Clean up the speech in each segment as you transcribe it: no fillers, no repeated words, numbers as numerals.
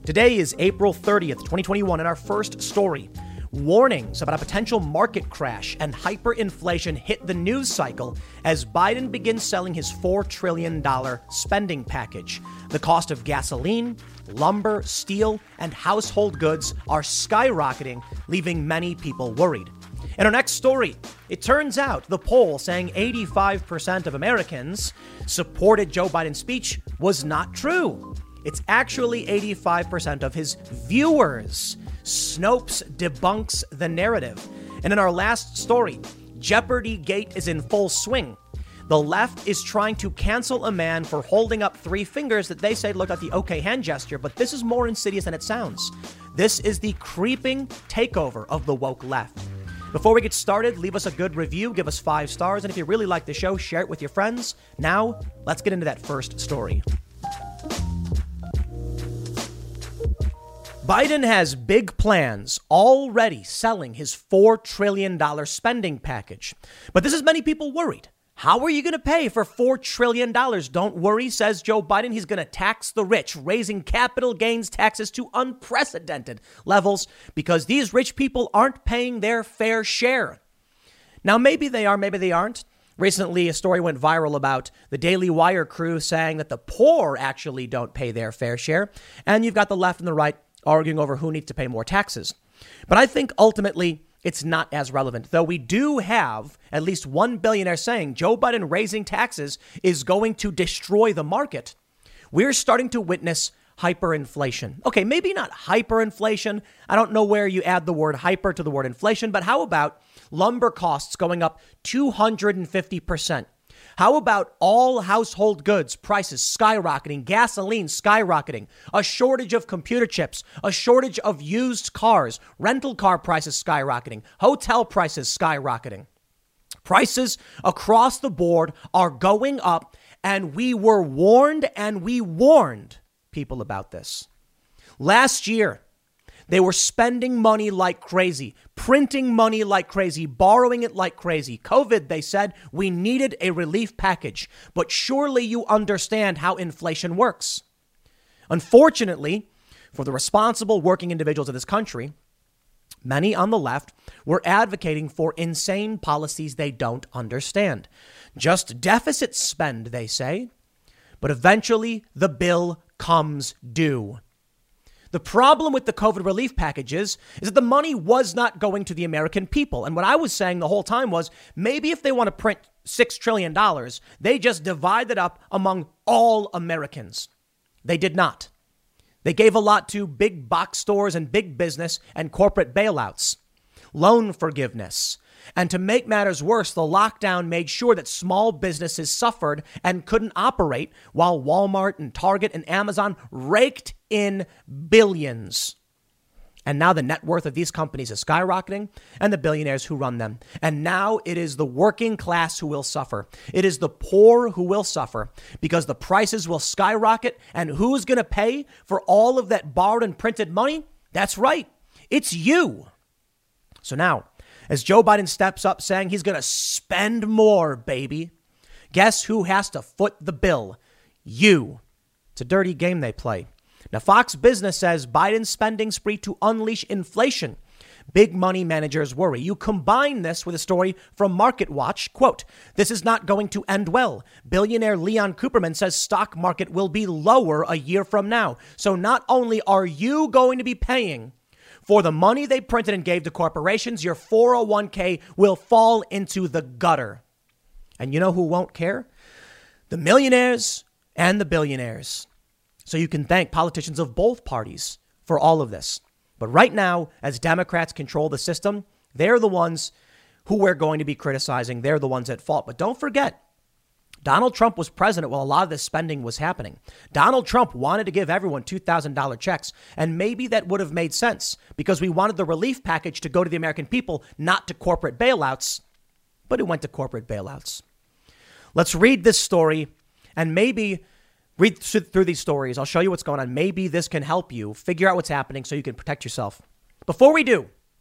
Today is April 30th, 2021, and our first story. Warnings about a potential market crash and hyperinflation hit the news cycle as Biden begins selling his $4 trillion spending package. The cost of gasoline, lumber, steel, and household goods are skyrocketing, leaving many people worried. In our next story, it turns out the poll saying 85% of Americans supported Joe Biden's speech was not true. It's actually 85% of his viewers. Snopes debunks the narrative. And in our last story, Jeopardy Gate is in full swing. The left is trying to cancel a man for holding up three fingers that they say look like the okay hand gesture, but this is more insidious than it sounds. This is the creeping takeover of the woke left. Before we get started, leave us a good review, give us 5 stars, and if you really like the show, share it with your friends. Now, let's get into that first story. Biden has big plans, already selling his $4 trillion spending package. But this has many people worried. How are you going to pay for $4 trillion? Don't worry, says Joe Biden. He's going to tax the rich, raising capital gains taxes to unprecedented levels because these rich people aren't paying their fair share. Now, maybe they are, maybe they aren't. Recently, a story went viral about the Daily Wire crew saying that the poor actually don't pay their fair share. And you've got the left and the right arguing over who needs to pay more taxes. But I think ultimately it's not as relevant, though we do have at least one billionaire saying Joe Biden raising taxes is going to destroy the market. We're starting to witness hyperinflation. Okay, maybe not hyperinflation. I don't know where you add the word hyper to the word inflation, but how about lumber costs going up 250%? How about all household goods prices skyrocketing, gasoline skyrocketing, a shortage of computer chips, a shortage of used cars, rental car prices skyrocketing, hotel prices skyrocketing. Prices across the board are going up, and we were warned people about this. Last year, they were spending money like crazy, printing money like crazy, borrowing it like crazy. COVID, they said, we needed a relief package. But surely you understand how inflation works. Unfortunately, for the responsible working individuals of this country, many on the left were advocating for insane policies they don't understand. Just deficit spend, they say. But eventually, the bill comes due. The problem with the COVID relief packages is that the money was not going to the American people. And what I was saying the whole time was maybe if they want to print $6 trillion, they just divide it up among all Americans. They did not. They gave a lot to big box stores and big business and corporate bailouts, loan forgiveness. And to make matters worse, the lockdown made sure that small businesses suffered and couldn't operate while Walmart and Target and Amazon raked in billions. And now the net worth of these companies is skyrocketing and the billionaires who run them. And now it is the working class who will suffer. It is the poor who will suffer because the prices will skyrocket. And who's going to pay for all of that borrowed and printed money? That's right. It's you. So now, as Joe Biden steps up saying he's going to spend more, baby, guess who has to foot the bill? You. It's a dirty game they play. Now, Fox Business says Biden's spending spree to unleash inflation. Big money managers worry. You combine this with a story from MarketWatch. Quote, this is not going to end well. Billionaire Leon Cooperman says stock market will be lower a year from now. So not only are you going to be paying for the money they printed and gave to corporations, your 401k will fall into the gutter. And you know who won't care? The millionaires and the billionaires. So you can thank politicians of both parties for all of this. But right now, as Democrats control the system, they're the ones who we're going to be criticizing. They're the ones at fault. But don't forget, Donald Trump was president while a lot of this spending was happening. Donald Trump wanted to give everyone $2,000 checks. And maybe that would have made sense because we wanted the relief package to go to the American people, not to corporate bailouts. But it went to corporate bailouts. Let's read this story and maybe read through these stories. I'll show you what's going on. Maybe this can help you figure out what's happening so you can protect yourself. Before we do,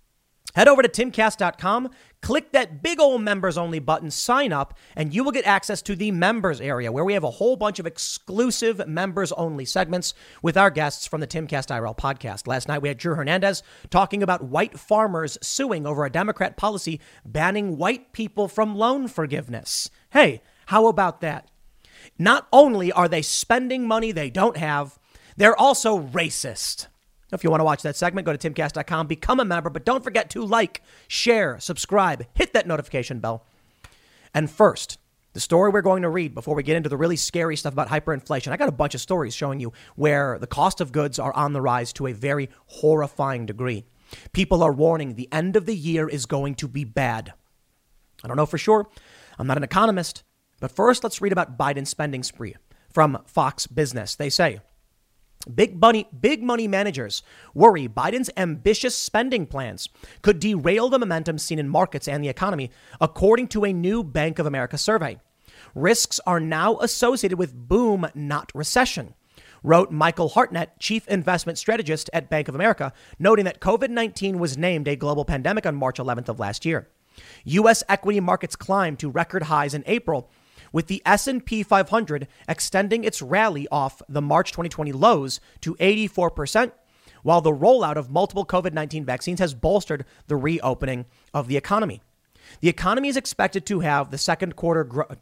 Head over to timcast.com, click that big old members only button, sign up, and you will get access to the members area where we have a whole bunch of exclusive members only segments with our guests from the Timcast IRL podcast. Last night we had Drew Hernandez talking about white farmers suing over a Democrat policy banning white people from loan forgiveness. Hey, how about that? Not only are they spending money they don't have, they're also racist. If you want to watch that segment, go to timcast.com, become a member, but don't forget to like, share, subscribe, hit that notification bell. And first, the story we're going to read before we get into the really scary stuff about hyperinflation. I got a bunch of stories showing you where the cost of goods are on the rise to a very horrifying degree. People are warning the end of the year is going to be bad. I don't know for sure. I'm not an economist. But first, let's read about Biden's spending spree from Fox Business. They say, Big money managers worry Biden's ambitious spending plans could derail the momentum seen in markets and the economy, according to a new Bank of America survey. Risks are now associated with boom, not recession, wrote Michael Hartnett, chief investment strategist at Bank of America, noting that COVID-19 was named a global pandemic on March 11th of last year. U.S. equity markets climbed to record highs in April, with the S&P 500 extending its rally off the March 2020 lows to 84%, while the rollout of multiple COVID-19 vaccines has bolstered the reopening of the economy. The economy is expected to have in the second quarter grown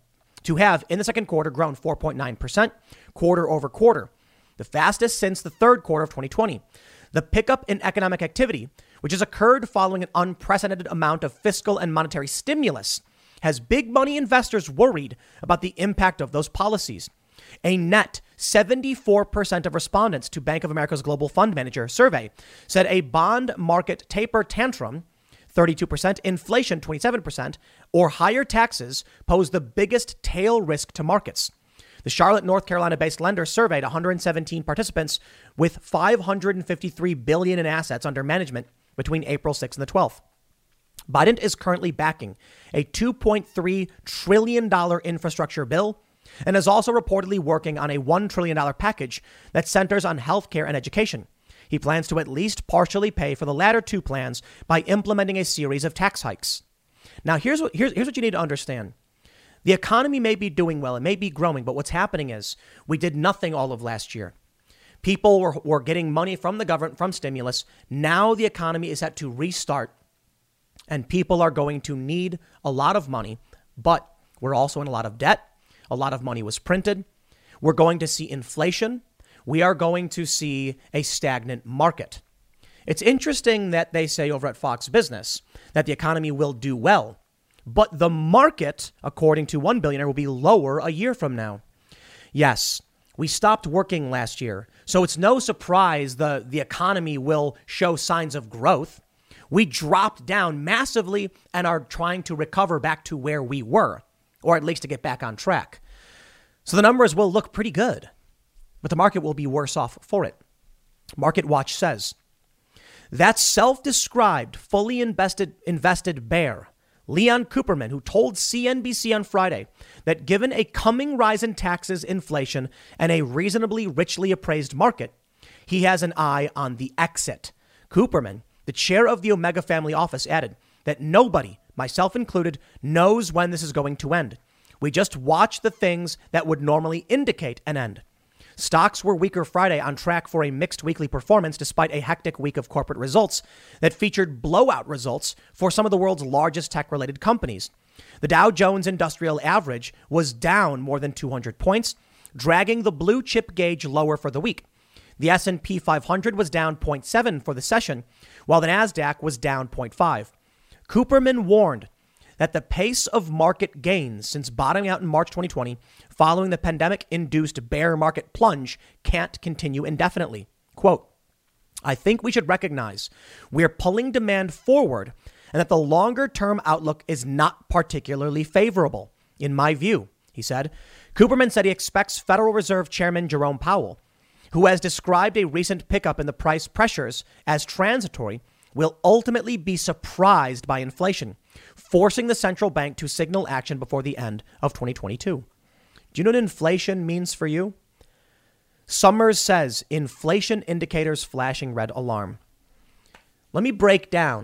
4.9% quarter over quarter, the fastest since the third quarter of 2020. The pickup in economic activity, which has occurred following an unprecedented amount of fiscal and monetary stimulus, has big money investors worried about the impact of those policies. A net 74% of respondents to Bank of America's Global Fund Manager survey said a bond market taper tantrum, 32%, inflation, 27%, or higher taxes pose the biggest tail risk to markets. The Charlotte, North Carolina-based lender surveyed 117 participants with $553 billion in assets under management between April 6th and the 12th. Biden is currently backing a $2.3 trillion infrastructure bill and is also reportedly working on a $1 trillion package that centers on healthcare and education. He plans to at least partially pay for the latter two plans by implementing a series of tax hikes. Now, here's what you need to understand. The economy may be doing well, it may be growing, but what's happening is we did nothing all of last year. People were getting money from the government, from stimulus. Now the economy is set to restart. And people are going to need a lot of money, but we're also in a lot of debt. A lot of money was printed. We're going to see inflation. We are going to see a stagnant market. It's interesting that they say over at Fox Business that the economy will do well, but the market, according to one billionaire, will be lower a year from now. Yes, we stopped working last year, so it's no surprise the economy will show signs of growth. We dropped down massively and are trying to recover back to where we were, or at least to get back on track. So the numbers will look pretty good, but the market will be worse off for it. Market Watch says that self-described, fully invested bear, Leon Cooperman, who told CNBC on Friday that given a coming rise in taxes, inflation, and a reasonably richly appraised market, he has an eye on the exit. Cooperman, the chair of the Omega family office, added that nobody, myself included, knows when this is going to end. We just watch the things that would normally indicate an end. Stocks were weaker Friday, on track for a mixed weekly performance despite a hectic week of corporate results that featured blowout results for some of the world's largest tech-related companies. The Dow Jones Industrial Average was down more than 200 points, dragging the blue chip gauge lower for the week. The S&P 500 was down 0.7 for the session, while the Nasdaq was down 0.5. Cooperman warned that the pace of market gains since bottoming out in March 2020 following the pandemic-induced bear market plunge can't continue indefinitely. Quote, I think we should recognize we're pulling demand forward and that the longer-term outlook is not particularly favorable, in my view, he said. Cooperman said he expects Federal Reserve Chairman Jerome Powell, who has described a recent pickup in the price pressures as transitory, will ultimately be surprised by inflation, forcing the central bank to signal action before the end of 2022. Do you know what inflation means for you? Summers says inflation indicators flashing red alarm. Let me break down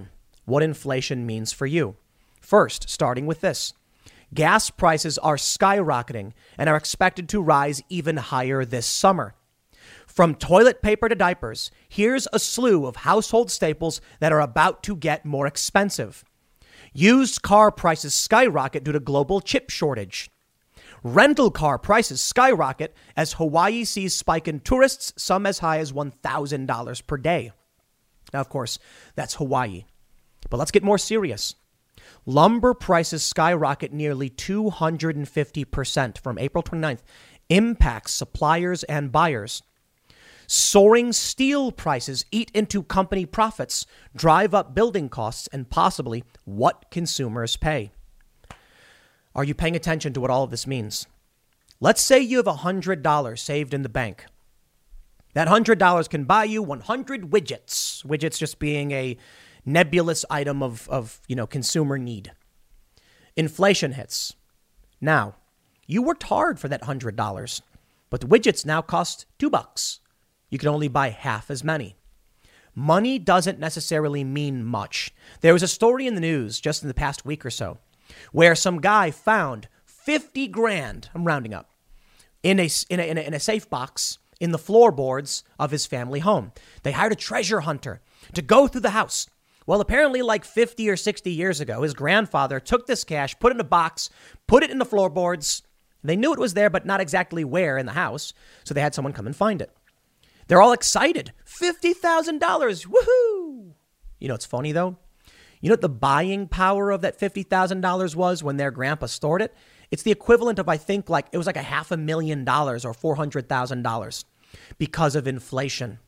what inflation means for you. First, starting with this. Gas prices are skyrocketing and are expected to rise even higher this summer. From toilet paper to diapers, here's a slew of household staples that are about to get more expensive. Used car prices skyrocket due to global chip shortage. Rental car prices skyrocket as Hawaii sees spike in tourists, some as high as $1,000 per day. Now, of course, that's Hawaii. But let's get more serious. Lumber prices skyrocket nearly 250% from April 29th, impacts suppliers and buyers. Soaring steel prices eat into company profits, drive up building costs, and possibly what consumers pay. Are you paying attention to what all of this means? Let's say you have $100 saved in the bank. That $100 can buy you 100 widgets. Widgets just being a nebulous item of consumer need. Inflation hits. Now, you worked hard for that $100, but the widgets now cost $2. You can only buy half as many. Money doesn't necessarily mean much. There was a story in the news just in the past week or so where some guy found 50 grand, I'm rounding up, in a safe box in the floorboards of his family home. They hired a treasure hunter to go through the house. Well, apparently like 50 or 60 years ago, his grandfather took this cash, put it in a box, put it in the floorboards. They knew it was there, but not exactly where in the house. So they had someone come and find it. They're all excited. $50,000. Woohoo! You know, it's funny, though. You know what the buying power of that $50,000 was when their grandpa stored it? It's the equivalent of, I think, it was like $500,000 or $400,000 because of inflation.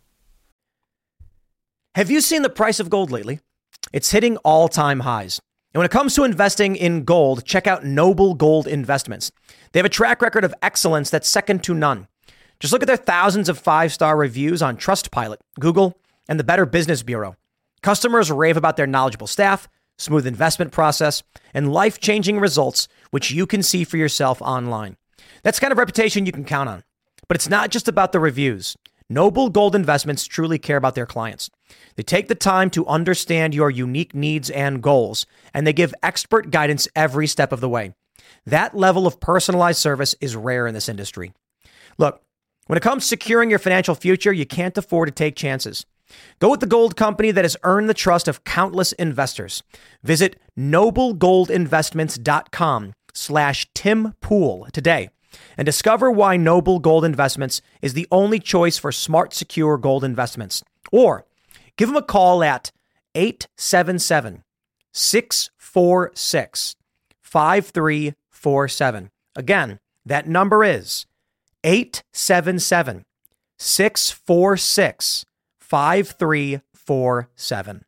Have you seen the price of gold lately? It's hitting all-time highs. And when it comes to investing in gold, check out Noble Gold Investments. They have a track record of excellence that's second to none. Just look at their thousands of five-star reviews on Trustpilot, Google, and the Better Business Bureau. Customers rave about their knowledgeable staff, smooth investment process, and life-changing results, which you can see for yourself online. That's the kind of reputation you can count on. But it's not just about the reviews. Noble Gold Investments truly care about their clients. They take the time to understand your unique needs and goals, and they give expert guidance every step of the way. That level of personalized service is rare in this industry. Look, when it comes to securing your financial future, you can't afford to take chances. Go with the gold company that has earned the trust of countless investors. Visit noblegoldinvestments.com/Tim Pool today and discover why Noble Gold Investments is the only choice for smart, secure gold investments. Or give them a call at 877-646-5347. Again, that number is 877-646-5347.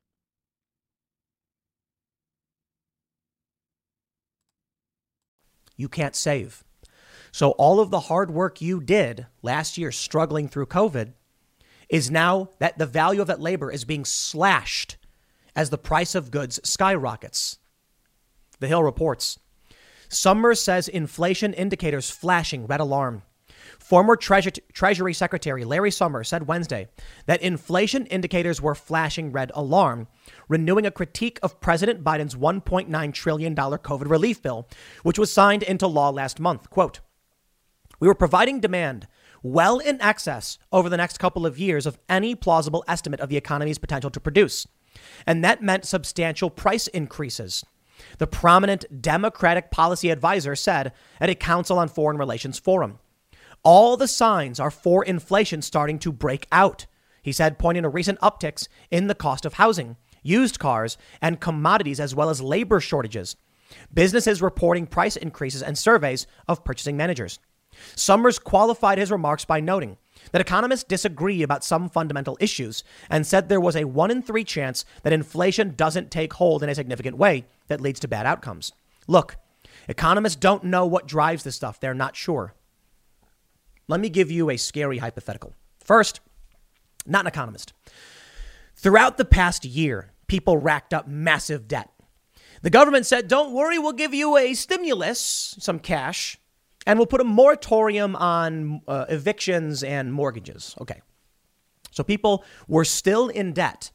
You can't save. So all of the hard work you did last year struggling through COVID is now that the value of that labor is being slashed as the price of goods skyrockets. The Hill reports. Summers says inflation indicators flashing red alarm. Former Treasury Secretary Larry Summers said Wednesday that inflation indicators were flashing red alarm, renewing a critique of President Biden's $1.9 trillion COVID relief bill, which was signed into law last month. Quote, "We were providing demand well in excess over the next couple of years of any plausible estimate of the economy's potential to produce. And that meant substantial price increases," the prominent Democratic policy advisor said at a Council on Foreign Relations forum. "All the signs are for inflation starting to break out," he said, pointing to recent upticks in the cost of housing, used cars, and commodities, as well as labor shortages. Businesses reporting price increases and surveys of purchasing managers. Summers qualified his remarks by noting that economists disagree about some fundamental issues and said there was a 1 in 3 chance that inflation doesn't take hold in a significant way that leads to bad outcomes. Look, economists don't know what drives this stuff. They're not sure. Let me give you a scary hypothetical. First, not an economist. Throughout the past year, people racked up massive debt. The government said, don't worry, we'll give you a stimulus, some cash, and we'll put a moratorium on evictions and mortgages. Okay. So people were still in debt.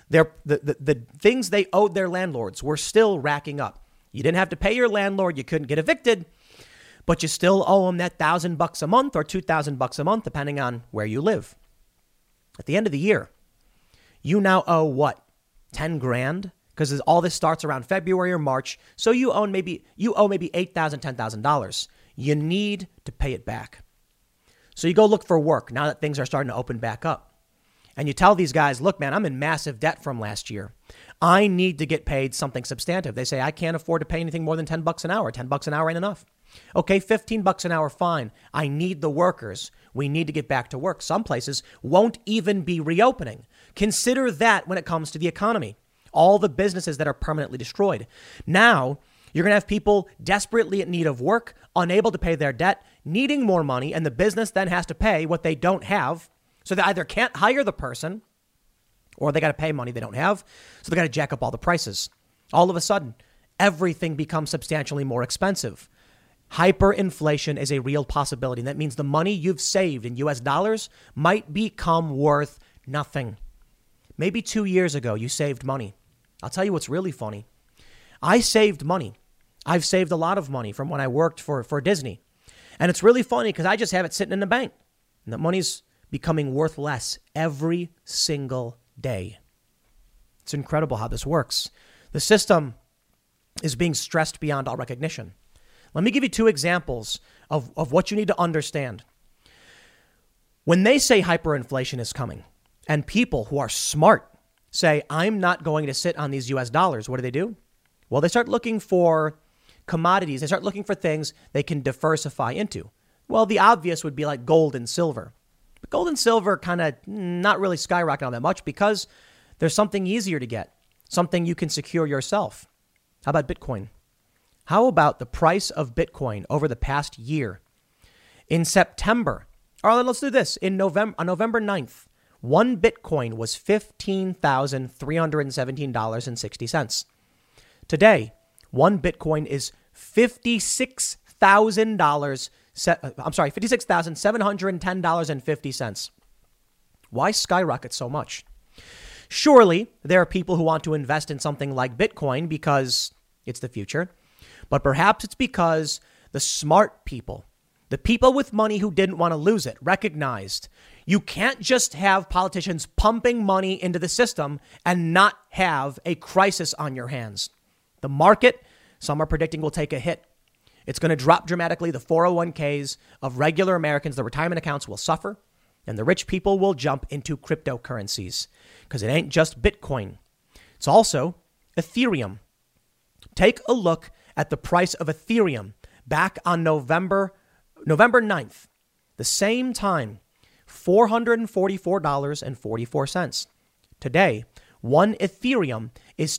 The things they owed their landlords were still racking up. You didn't have to pay your landlord. You couldn't get evicted, but you still owe them that $1,000 a month or $2,000 a month, depending on where you live. At the end of the year, you now owe what? 10 grand? Because all this starts around February or March. So you owe maybe $8,000, $10,000. You need to pay it back. So you go look for work now that things are starting to open back up. And you tell these guys, look, man, I'm in massive debt from last year. I need to get paid something substantive. They say, I can't afford to pay anything more than $10 an hour. $10 an hour ain't enough. Okay, $15 an hour, fine. I need the workers. We need to get back to work. Some places won't even be reopening. Consider that when it comes to the economy. All the businesses that are permanently destroyed. Now, you're going to have people desperately in need of work, unable to pay their debt, needing more money, and the business then has to pay what they don't have. So they either can't hire the person or they got to pay money they don't have. So they got to jack up all the prices. All of a sudden, everything becomes substantially more expensive. Hyperinflation is a real possibility. And that means the money you've saved in US dollars might become worth nothing. Maybe 2 years ago, you saved money. I'll tell you what's really funny. I saved money. I've saved a lot of money from when I worked for Disney. And it's really funny because I just have it sitting in the bank. And that money's becoming worth less every single day. It's incredible how this works. The system is being stressed beyond all recognition. Let me give you two examples of what you need to understand. When they say hyperinflation is coming and people who are smart say, I'm not going to sit on these US dollars, what do? Well, they start looking for commodities. They start looking for things they can diversify into. Well, the obvious would be like gold and silver. But gold and silver kind of not really skyrocketing all that much because there's something easier to get, something you can secure yourself. How about Bitcoin? How about the price of Bitcoin over the past year? In September, or let's do this, on November 9th, one Bitcoin was $15,317.60. Today, one Bitcoin is $56,710.50. Why skyrocket so much? Surely there are people who want to invest in something like Bitcoin because it's the future, but perhaps it's because the smart people, the people with money who didn't want to lose it, recognized you can't just have politicians pumping money into the system and not have a crisis on your hands. The market, some are predicting, will take a hit. It's going to drop dramatically. The 401ks of regular Americans, the retirement accounts will suffer, and the rich people will jump into cryptocurrencies because it ain't just Bitcoin. It's also Ethereum. Take a look at the price of Ethereum back on November 9th, the same time, $444.44. Today, one Ethereum is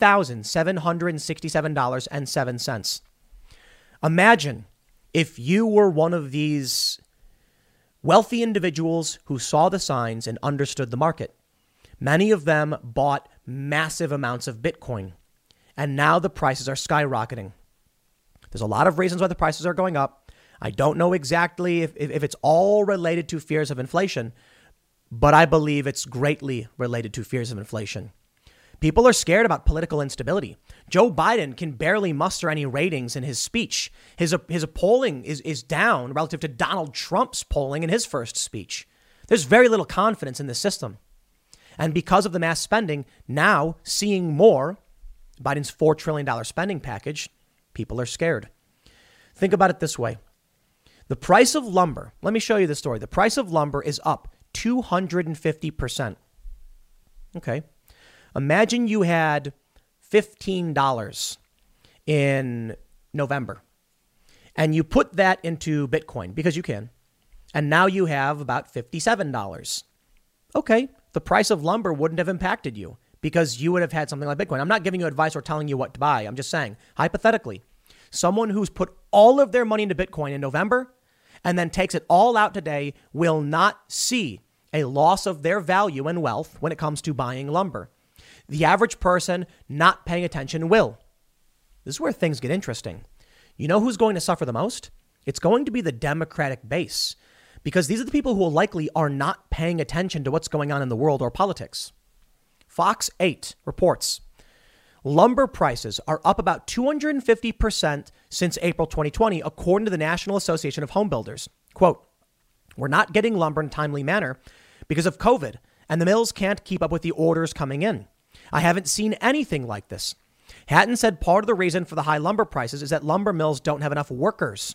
$2,767.07. Imagine if you were one of these wealthy individuals who saw the signs and understood the market. Many of them bought massive amounts of Bitcoin, and now the prices are skyrocketing. There's a lot of reasons why the prices are going up. I don't know exactly if it's all related to fears of inflation, but I believe it's greatly related to fears of inflation. People are scared about political instability. Joe Biden can barely muster any ratings in his speech. His polling is down relative to Donald Trump's polling in his first speech. There's very little confidence in the system. And because of the mass spending, now seeing more, Biden's $4 trillion spending package, people are scared. Think about it this way. The price of lumber, let me show you the story. The price of lumber is up 250%. Okay. Imagine you had $15 in November and you put that into Bitcoin because you can. And now you have about $57. Okay. The price of lumber wouldn't have impacted you because you would have had something like Bitcoin. I'm not giving you advice or telling you what to buy. I'm just saying, hypothetically, someone who's put all of their money into Bitcoin in November and then takes it all out today will not see a loss of their value and wealth when it comes to buying lumber. The average person not paying attention will. This is where things get interesting. You know who's going to suffer the most? It's going to be the Democratic base, because these are the people who likely are not paying attention to what's going on in the world or politics. Fox 8 reports lumber prices are up about 250% since April 2020, according to the National Association of Home Builders. Quote, we're not getting lumber in a timely manner because of COVID, and the mills can't keep up with the orders coming in. I haven't seen anything like this. Hatton said part of the reason for the high lumber prices is that lumber mills don't have enough workers.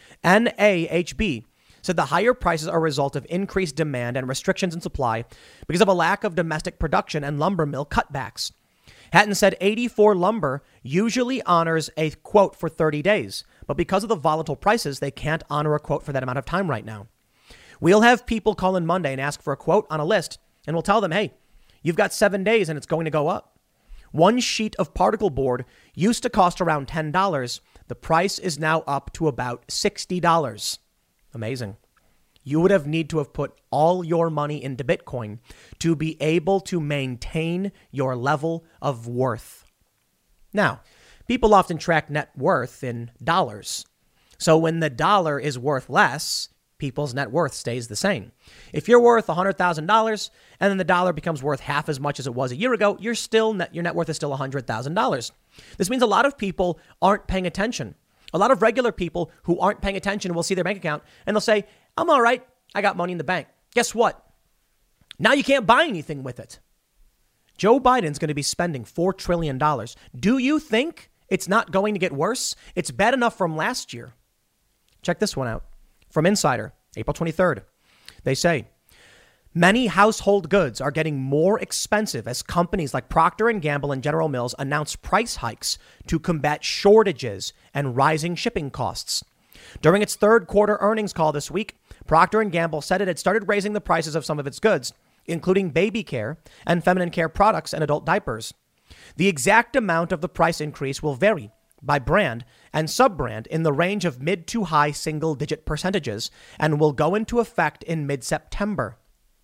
NAHB said the higher prices are a result of increased demand and restrictions in supply because of a lack of domestic production and lumber mill cutbacks. Hatton said 84 Lumber usually honors a quote for 30 days, but because of the volatile prices, they can't honor a quote for that amount of time right now. We'll have people call in Monday and ask for a quote on a list, and we'll tell them, hey, you've got 7 days and it's going to go up. One sheet of particle board used to cost around $10. The price is now up to about $60. Amazing. You would have need to have put all your money into Bitcoin to be able to maintain your level of worth. Now, people often track net worth in dollars. So when the dollar is worth less, people's net worth stays the same. If you're worth $100,000 and then the dollar becomes worth half as much as it was a year ago, your net worth is still $100,000. This means a lot of people aren't paying attention. A lot of regular people who aren't paying attention will see their bank account and they'll say, I'm all right. I got money in the bank. Guess what? Now you can't buy anything with it. Joe Biden's going to be spending $4 trillion. Do you think it's not going to get worse? It's bad enough from last year. Check this one out. From Insider, April 23rd. They say, many household goods are getting more expensive as companies like Procter & Gamble and General Mills announce price hikes to combat shortages and rising shipping costs. During its third quarter earnings call this week, Procter & Gamble said it had started raising the prices of some of its goods, including baby care and feminine care products and adult diapers. The exact amount of the price increase will vary by brand and sub-brand in the range of mid to high single-digit percentages and will go into effect in mid-September.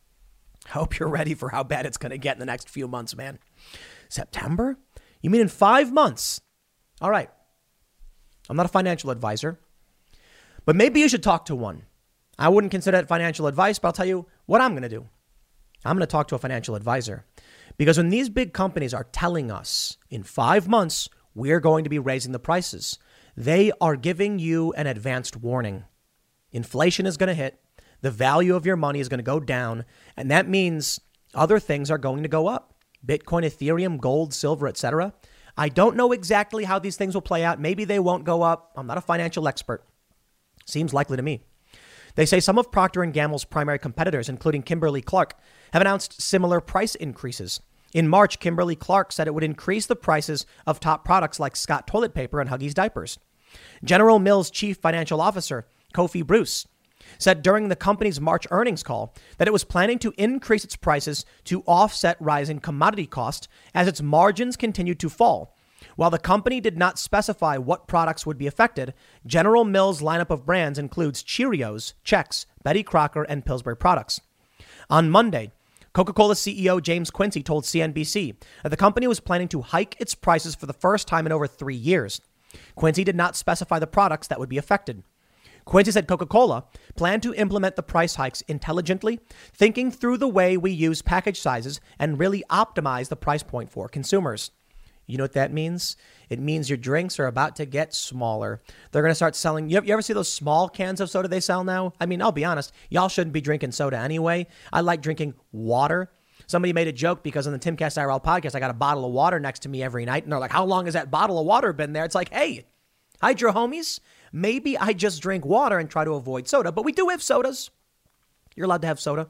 I hope you're ready for how bad it's going to get in the next few months, man. September? You mean in 5 months? All right. I'm not a financial advisor, but maybe you should talk to one. I wouldn't consider it financial advice, but I'll tell you what I'm going to do. I'm going to talk to a financial advisor because when these big companies are telling us in 5 months, we're going to be raising the prices, they are giving you an advanced warning. Inflation is going to hit. The value of your money is going to go down. And that means other things are going to go up. Bitcoin, Ethereum, gold, silver, etc. I don't know exactly how these things will play out. Maybe they won't go up. I'm not a financial expert. Seems likely to me. They say some of Procter & Gamble's primary competitors, including Kimberly-Clark, have announced similar price increases. In March, Kimberly-Clark said it would increase the prices of top products like Scott toilet paper and Huggies diapers. General Mills chief financial officer, Kofi Bruce, said during the company's March earnings call that it was planning to increase its prices to offset rising commodity costs as its margins continued to fall. While the company did not specify what products would be affected, General Mills' lineup of brands includes Cheerios, Chex, Betty Crocker, and Pillsbury products. On Monday, Coca-Cola CEO James Quincy told CNBC that the company was planning to hike its prices for the first time in over 3 years. Quincy did not specify the products that would be affected. Quincy said Coca-Cola planned to implement the price hikes intelligently, thinking through the way we use package sizes and really optimize the price point for consumers. You know what that means? It means your drinks are about to get smaller. They're going to start selling. You ever see those small cans of soda they sell now? I mean, I'll be honest. Y'all shouldn't be drinking soda anyway. I like drinking water. Somebody made a joke because on the Timcast IRL podcast, I got a bottle of water next to me every night. And they're like, how long has that bottle of water been there? It's like, hey, hydro homies, maybe I just drink water and try to avoid soda. But we do have sodas. You're allowed to have soda.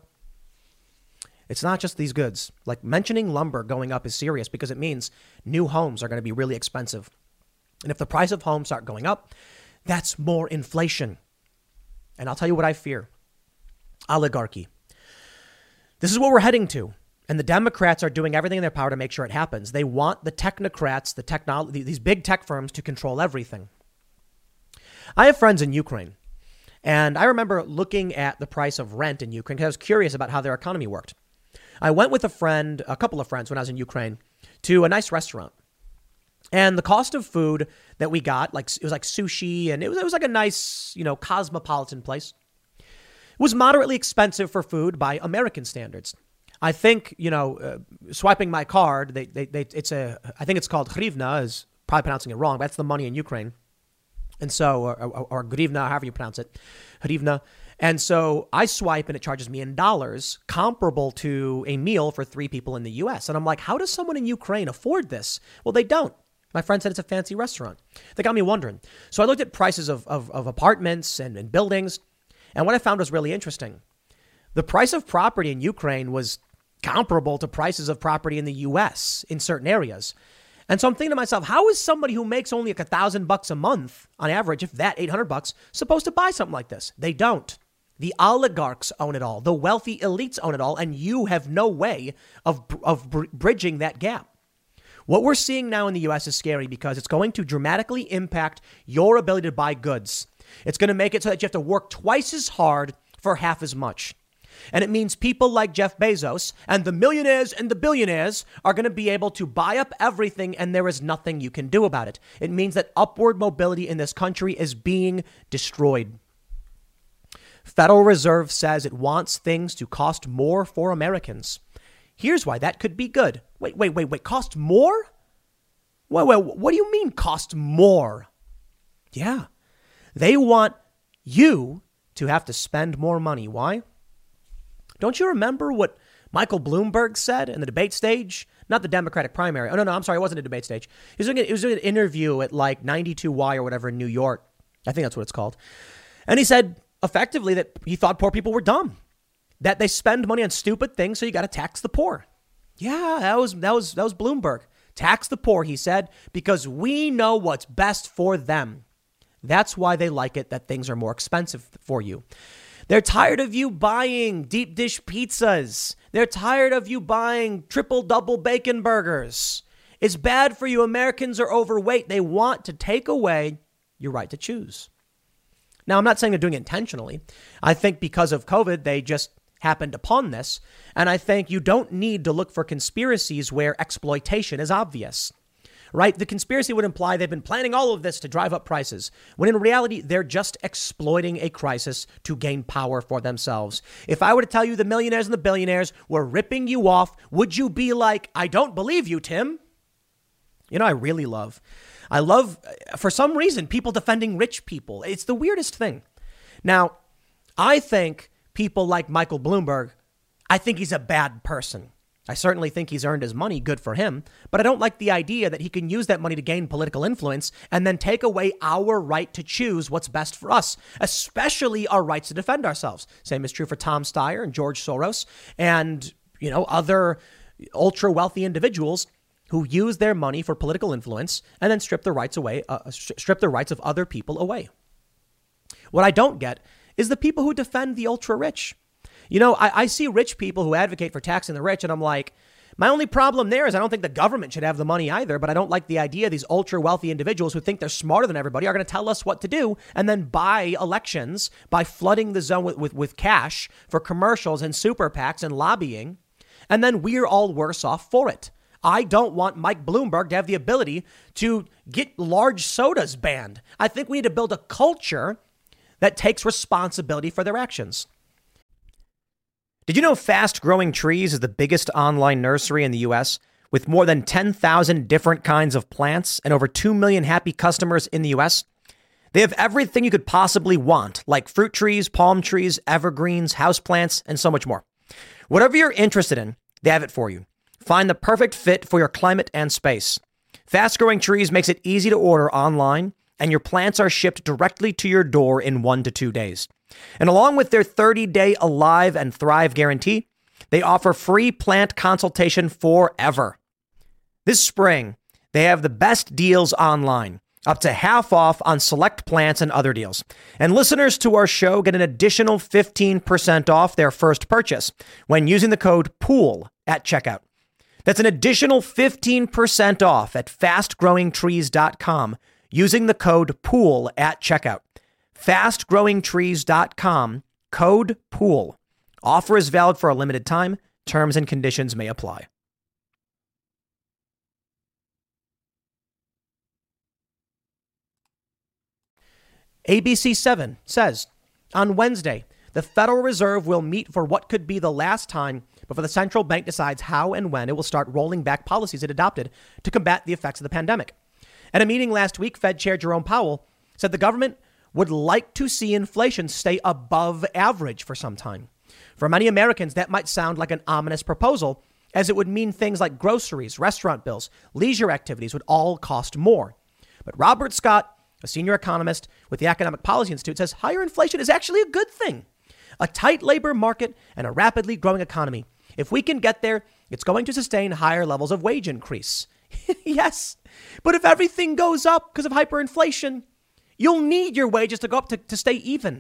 It's not just these goods. Like mentioning lumber going up is serious because it means new homes are going to be really expensive. And if the price of homes start going up, that's more inflation. And I'll tell you what I fear. Oligarchy. This is what we're heading to. And the Democrats are doing everything in their power to make sure it happens. They want the technocrats, these big tech firms to control everything. I have friends in Ukraine. And I remember looking at the price of rent in Ukraine because I was curious about how their economy worked. I went with a couple of friends when I was in Ukraine to a nice restaurant. And the cost of food that we got, it was like sushi and it was like a nice, cosmopolitan place. It was moderately expensive for food by American standards. I think, swiping my card, I think it's called hryvnia, is probably pronouncing it wrong, but that's the money in Ukraine. And so, or grivna, however you pronounce it, hryvnia. And so I swipe and it charges me in dollars, comparable to a meal for 3 people in the US. And I'm like, how does someone in Ukraine afford this? Well, they don't. My friend said it's a fancy restaurant. That got me wondering. So I looked at prices of apartments and buildings. And what I found was really interesting. The price of property in Ukraine was comparable to prices of property in the US in certain areas. And so I'm thinking to myself, how is somebody who makes only like $1,000 a month on average, if that $800, supposed to buy something like this? They don't. The oligarchs own it all. The wealthy elites own it all. And you have no way of bridging that gap. What we're seeing now in the U.S. is scary because it's going to dramatically impact your ability to buy goods. It's going to make it so that you have to work twice as hard for half as much. And it means people like Jeff Bezos and the millionaires and the billionaires are going to be able to buy up everything and there is nothing you can do about it. It means that upward mobility in this country is being destroyed. Federal Reserve says it wants things to cost more for Americans. Here's why that could be good. Wait. Cost more? Wait, what do you mean cost more? Yeah. They want you to have to spend more money. Why? Don't you remember what Michael Bloomberg said in the debate stage? Not the Democratic primary. Oh, no, I'm sorry. It wasn't a debate stage. He was doing an interview at like 92Y or whatever in New York. I think that's what it's called. And he said effectively that he thought poor people were dumb, that they spend money on stupid things. So you got to tax the poor. Yeah, that was Bloomberg. Tax the poor, he said, because we know what's best for them. That's why they like it, that things are more expensive for you. They're tired of you buying deep dish pizzas. They're tired of you buying triple double bacon burgers. It's bad for you. Americans are overweight. They want to take away your right to choose. Now, I'm not saying they're doing it intentionally. I think because of COVID, they just happened upon this. And I think you don't need to look for conspiracies where exploitation is obvious. Right? The conspiracy would imply they've been planning all of this to drive up prices, when in reality, they're just exploiting a crisis to gain power for themselves. If I were to tell you the millionaires and the billionaires were ripping you off, would you be like, I don't believe you, Tim? You know, I love, for some reason, people defending rich people. It's the weirdest thing. Now, I think people like Michael Bloomberg, I think he's a bad person. I certainly think he's earned his money. Good for him. But I don't like the idea that he can use that money to gain political influence and then take away our right to choose what's best for us, especially our rights to defend ourselves. Same is true for Tom Steyer and George Soros and, other ultra wealthy individuals who use their money for political influence and then strip the rights of other people away. What I don't get is the people who defend the ultra rich. I see rich people who advocate for taxing the rich, and I'm like, my only problem there is I don't think the government should have the money either, but I don't like the idea these ultra wealthy individuals who think they're smarter than everybody are going to tell us what to do and then buy elections by flooding the zone with cash for commercials and super PACs and lobbying. And then we're all worse off for it. I don't want Mike Bloomberg to have the ability to get large sodas banned. I think we need to build a culture that takes responsibility for their actions. Did you know Fast Growing Trees is the biggest online nursery in the U.S. with more than 10,000 different kinds of plants and over 2 million happy customers in the U.S.? They have everything you could possibly want, like fruit trees, palm trees, evergreens, houseplants, and so much more. Whatever you're interested in, they have it for you. Find the perfect fit for your climate and space. Fast Growing Trees makes it easy to order online, and your plants are shipped directly to your door in 1 to 2 days. And along with their 30-day Alive and Thrive guarantee, they offer free plant consultation forever. This spring, they have the best deals online, up to half off on select plants and other deals. And listeners to our show get an additional 15% off their first purchase when using the code POOL at checkout. That's an additional 15% off at fastgrowingtrees.com using the code POOL at checkout. fastgrowingtrees.com, code POOL. Offer is valid for a limited time. Terms and conditions may apply. ABC7 says, on Wednesday, the Federal Reserve will meet for what could be the last time before the central bank decides how and when it will start rolling back policies it adopted to combat the effects of the pandemic. At a meeting last week, Fed Chair Jerome Powell said the government would like to see inflation stay above average for some time. For many Americans, that might sound like an ominous proposal, as it would mean things like groceries, restaurant bills, leisure activities would all cost more. But Robert Scott, a senior economist with the Economic Policy Institute, says higher inflation is actually a good thing. A tight labor market and a rapidly growing economy. If we can get there, it's going to sustain higher levels of wage increase. Yes, but if everything goes up because of hyperinflation, you'll need your wages to go up to stay even.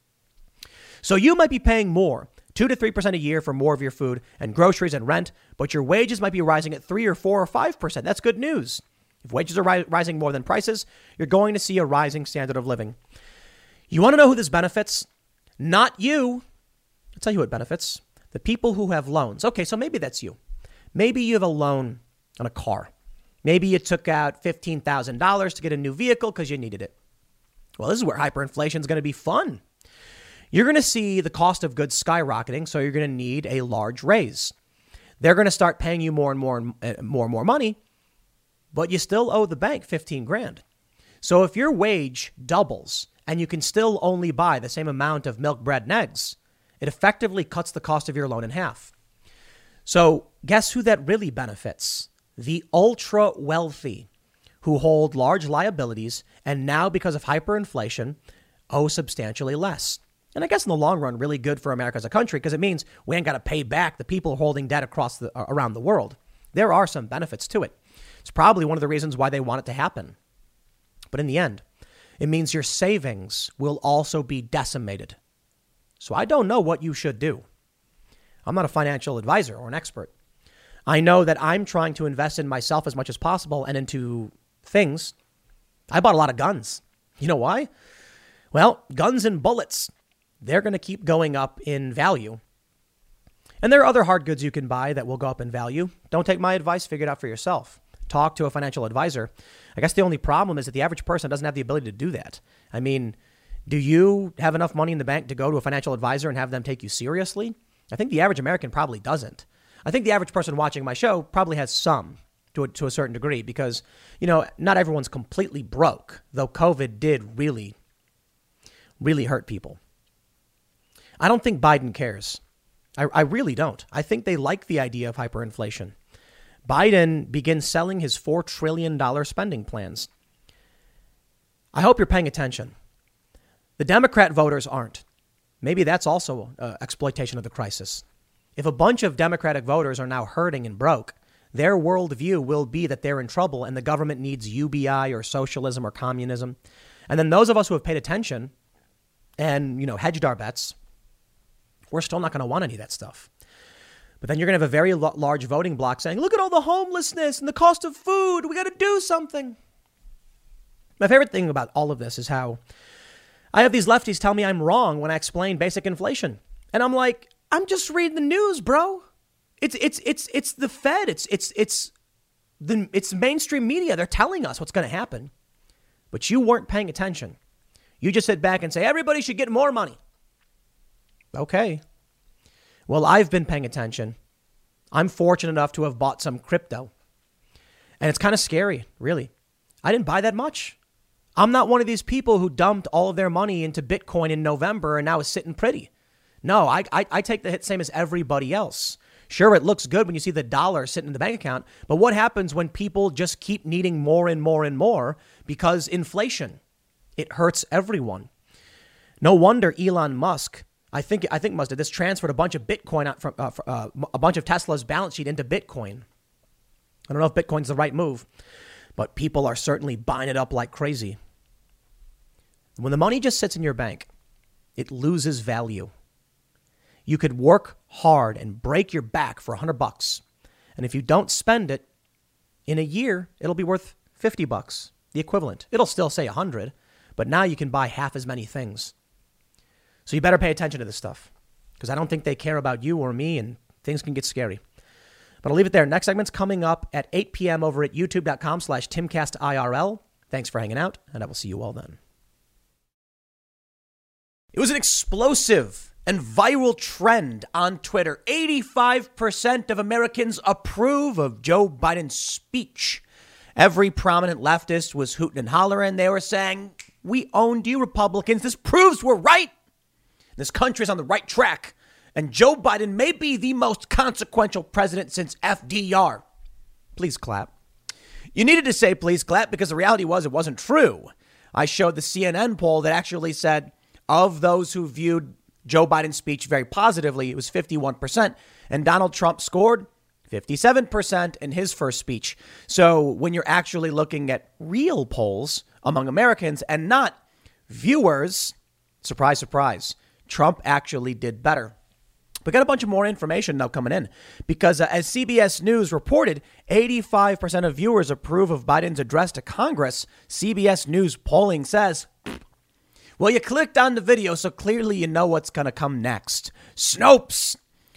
So you might be paying more, 2 to 3% a year for more of your food and groceries and rent, but your wages might be rising at 3 or 4 or 5%. That's good news. If wages are rising more than prices, you're going to see a rising standard of living. You want to know who this benefits? Not you. I'll tell you who it benefits. The people who have loans. Okay, so maybe that's you. Maybe you have a loan on a car. Maybe you took out $15,000 to get a new vehicle because you needed it. Well, this is where hyperinflation is going to be fun. You're going to see the cost of goods skyrocketing, so you're going to need a large raise. They're going to start paying you more and more money, but you still owe the bank 15 grand. So if your wage doubles and you can still only buy the same amount of milk, bread, and eggs, it effectively cuts the cost of your loan in half. So guess who that really benefits? The ultra wealthy who hold large liabilities and now, because of hyperinflation, owe substantially less. And I guess in the long run, really good for America as a country, because it means we ain't got to pay back the people holding debt around the world. There are some benefits to it. It's probably one of the reasons why they want it to happen. But in the end, it means your savings will also be decimated. So I don't know what you should do. I'm not a financial advisor or an expert. I know that I'm trying to invest in myself as much as possible and into things. I bought a lot of guns. You know why? Well, guns and bullets, they're going to keep going up in value. And there are other hard goods you can buy that will go up in value. Don't take my advice. Figure it out for yourself. Talk to a financial advisor. I guess the only problem is that the average person doesn't have the ability to do that. I mean, do you have enough money in the bank to go to a financial advisor and have them take you seriously? I think the average American probably doesn't. I think the average person watching my show probably has some to a certain degree because, you know, not everyone's completely broke, though COVID did really, really hurt people. I don't think Biden cares. I really don't. I think they like the idea of hyperinflation. Biden begins selling his $4 trillion spending plans. I hope you're paying attention. The Democrat voters aren't. Maybe that's also exploitation of the crisis. If a bunch of Democratic voters are now hurting and broke, their worldview will be that they're in trouble and the government needs UBI or socialism or communism. And then those of us who have paid attention and, you know, hedged our bets, we're still not going to want any of that stuff. But then you're going to have a very large voting bloc saying, look at all the homelessness and the cost of food. We got to do something. My favorite thing about all of this is how I have these lefties tell me I'm wrong when I explain basic inflation. And I'm like, I'm just reading the news, bro. It's the Fed. It's mainstream media. They're telling us what's going to happen. But you weren't paying attention. You just sit back and say, everybody should get more money. Okay. Well, I've been paying attention. I'm fortunate enough to have bought some crypto. And it's kind of scary, really. I didn't buy that much. I'm not one of these people who dumped all of their money into Bitcoin in November and now is sitting pretty. No, I take the hit same as everybody else. Sure, it looks good when you see the dollar sitting in the bank account. But what happens when people just keep needing more and more and more because inflation? It hurts everyone. No wonder Elon Musk, I think Musk did this, transferred a bunch of Bitcoin out from a bunch of Tesla's balance sheet into Bitcoin. I don't know if Bitcoin's the right move, but people are certainly buying it up like crazy. When the money just sits in your bank, it loses value. You could work hard and break your back for $100. And if you don't spend it in a year, it'll be worth $50, the equivalent. It'll still say 100, but now you can buy half as many things. So you better pay attention to this stuff because I don't think they care about you or me and things can get scary. But I'll leave it there. Next segment's coming up at 8 p.m. over at youtube.com/TimCastIRL. Thanks for hanging out, and I will see you all then. It was an explosive and viral trend on Twitter. 85% of Americans approve of Joe Biden's speech. Every prominent leftist was hooting and hollering. They were saying, we owned you, Republicans. This proves we're right. This country is on the right track. And Joe Biden may be the most consequential president since FDR. Please clap. You needed to say please clap because the reality was it wasn't true. I showed the CNN poll that actually said of those who viewed Joe Biden's speech very positively, it was 51%. And Donald Trump scored 57% in his first speech. So when you're actually looking at real polls among Americans and not viewers, surprise, surprise, Trump actually did better. We got a bunch of more information now coming in because as CBS News reported, 85% of viewers approve of Biden's address to Congress. CBS News polling says, well, you clicked on the video, so clearly you know what's going to come next. Snopes.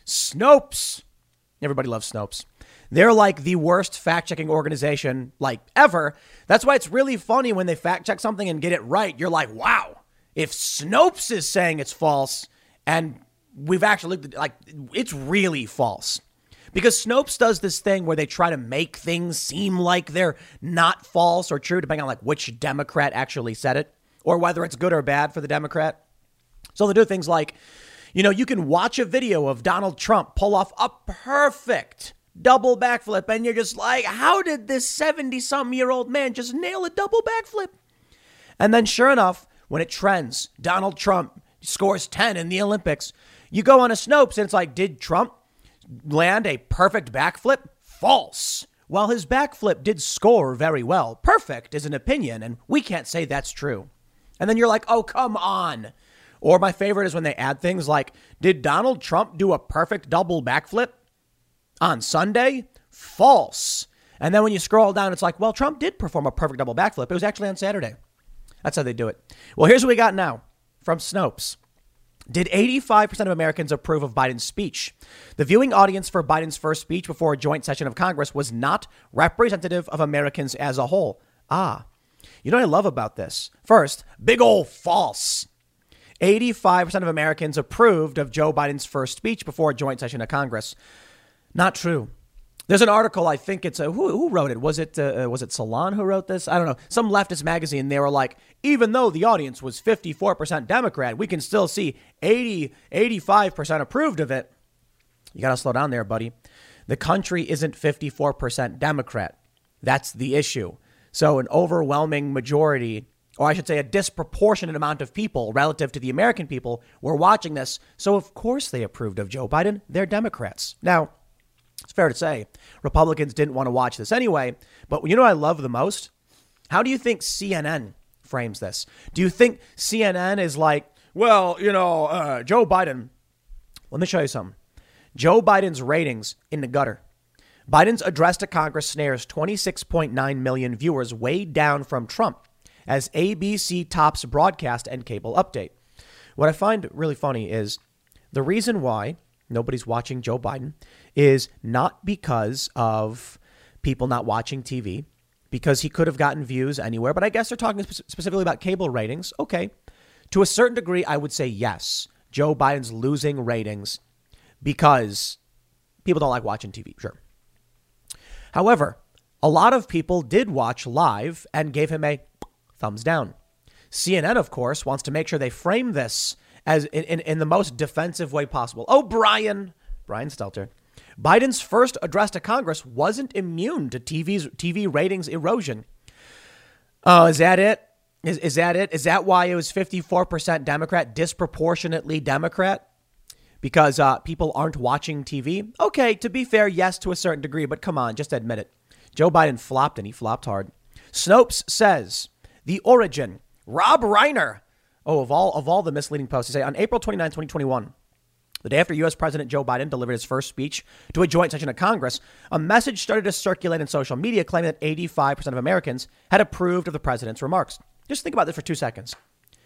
Everybody loves Snopes. They're like the worst fact-checking organization like ever. That's why it's really funny when they fact-check something and get it right. You're like, wow, if Snopes is saying it's false and we've actually looked at, like, it's really false. Because Snopes does this thing where they try to make things seem like they're not false or true, depending on like which Democrat actually said it or whether it's good or bad for the Democrat. So they do things like, you know, you can watch a video of Donald Trump pull off a perfect double backflip. And you're just like, how did this 70-some-year-old man just nail a double backflip? And then sure enough, when it trends, Donald Trump scores 10 in the Olympics. You go on a Snopes and it's like, did Trump land a perfect backflip? False. Well, his backflip did score very well. Perfect is an opinion, and we can't say that's true. And then you're like, oh, come on. Or my favorite is when they add things like, did Donald Trump do a perfect double backflip on Sunday? False. And then when you scroll down, it's like, well, Trump did perform a perfect double backflip. It was actually on Saturday. That's how they do it. Well, here's what we got now from Snopes. Did 85% of Americans approve of Biden's speech? The viewing audience for Biden's first speech before a joint session of Congress was not representative of Americans as a whole. You know what I love about this? First, big old false. 85% of Americans approved of Joe Biden's first speech before a joint session of Congress. Not true. There's an article, I think it's who wrote it? Was it Salon who wrote this? I don't know. Some leftist magazine. They were like, even though the audience was 54% Democrat, we can still see 85% approved of it. You got to slow down there, buddy. The country isn't 54% Democrat. That's the issue. So an overwhelming majority, or I should say a disproportionate amount of people relative to the American people were watching this. So of course they approved of Joe Biden. They're Democrats. Now, it's fair to say Republicans didn't want to watch this anyway. But you know what I love the most? How do you think CNN frames this? Do you think CNN is like, well, you know, Joe Biden. Let me show you something. Joe Biden's ratings in the gutter. Biden's address to Congress snares 26.9 million viewers, way down from Trump, as ABC tops broadcast and cable update. What I find really funny is the reason why nobody's watching Joe Biden is not because of people not watching TV, because he could have gotten views anywhere. But I guess they're talking specifically about cable ratings. OK, to a certain degree, I would say, yes, Joe Biden's losing ratings because people don't like watching TV. Sure. However, a lot of people did watch live and gave him a thumbs down. CNN, of course, wants to make sure they frame this as in the most defensive way possible. Oh, Brian Stelter. Biden's first address to Congress wasn't immune to TV ratings erosion. Oh, is that it? Is that it? Is that why it was 54% Democrat, disproportionately Democrat? Because people aren't watching TV? Okay, to be fair, yes, to a certain degree, but come on, just admit it. Joe Biden flopped, and he flopped hard. Snopes says, The Origin, Rob Reiner. Oh, of all the misleading posts, they say, on April 29, 2021, the day after U.S. President Joe Biden delivered his first speech to a joint session of Congress, a message started to circulate in social media claiming that 85% of Americans had approved of the president's remarks. Just think about this for 2 seconds.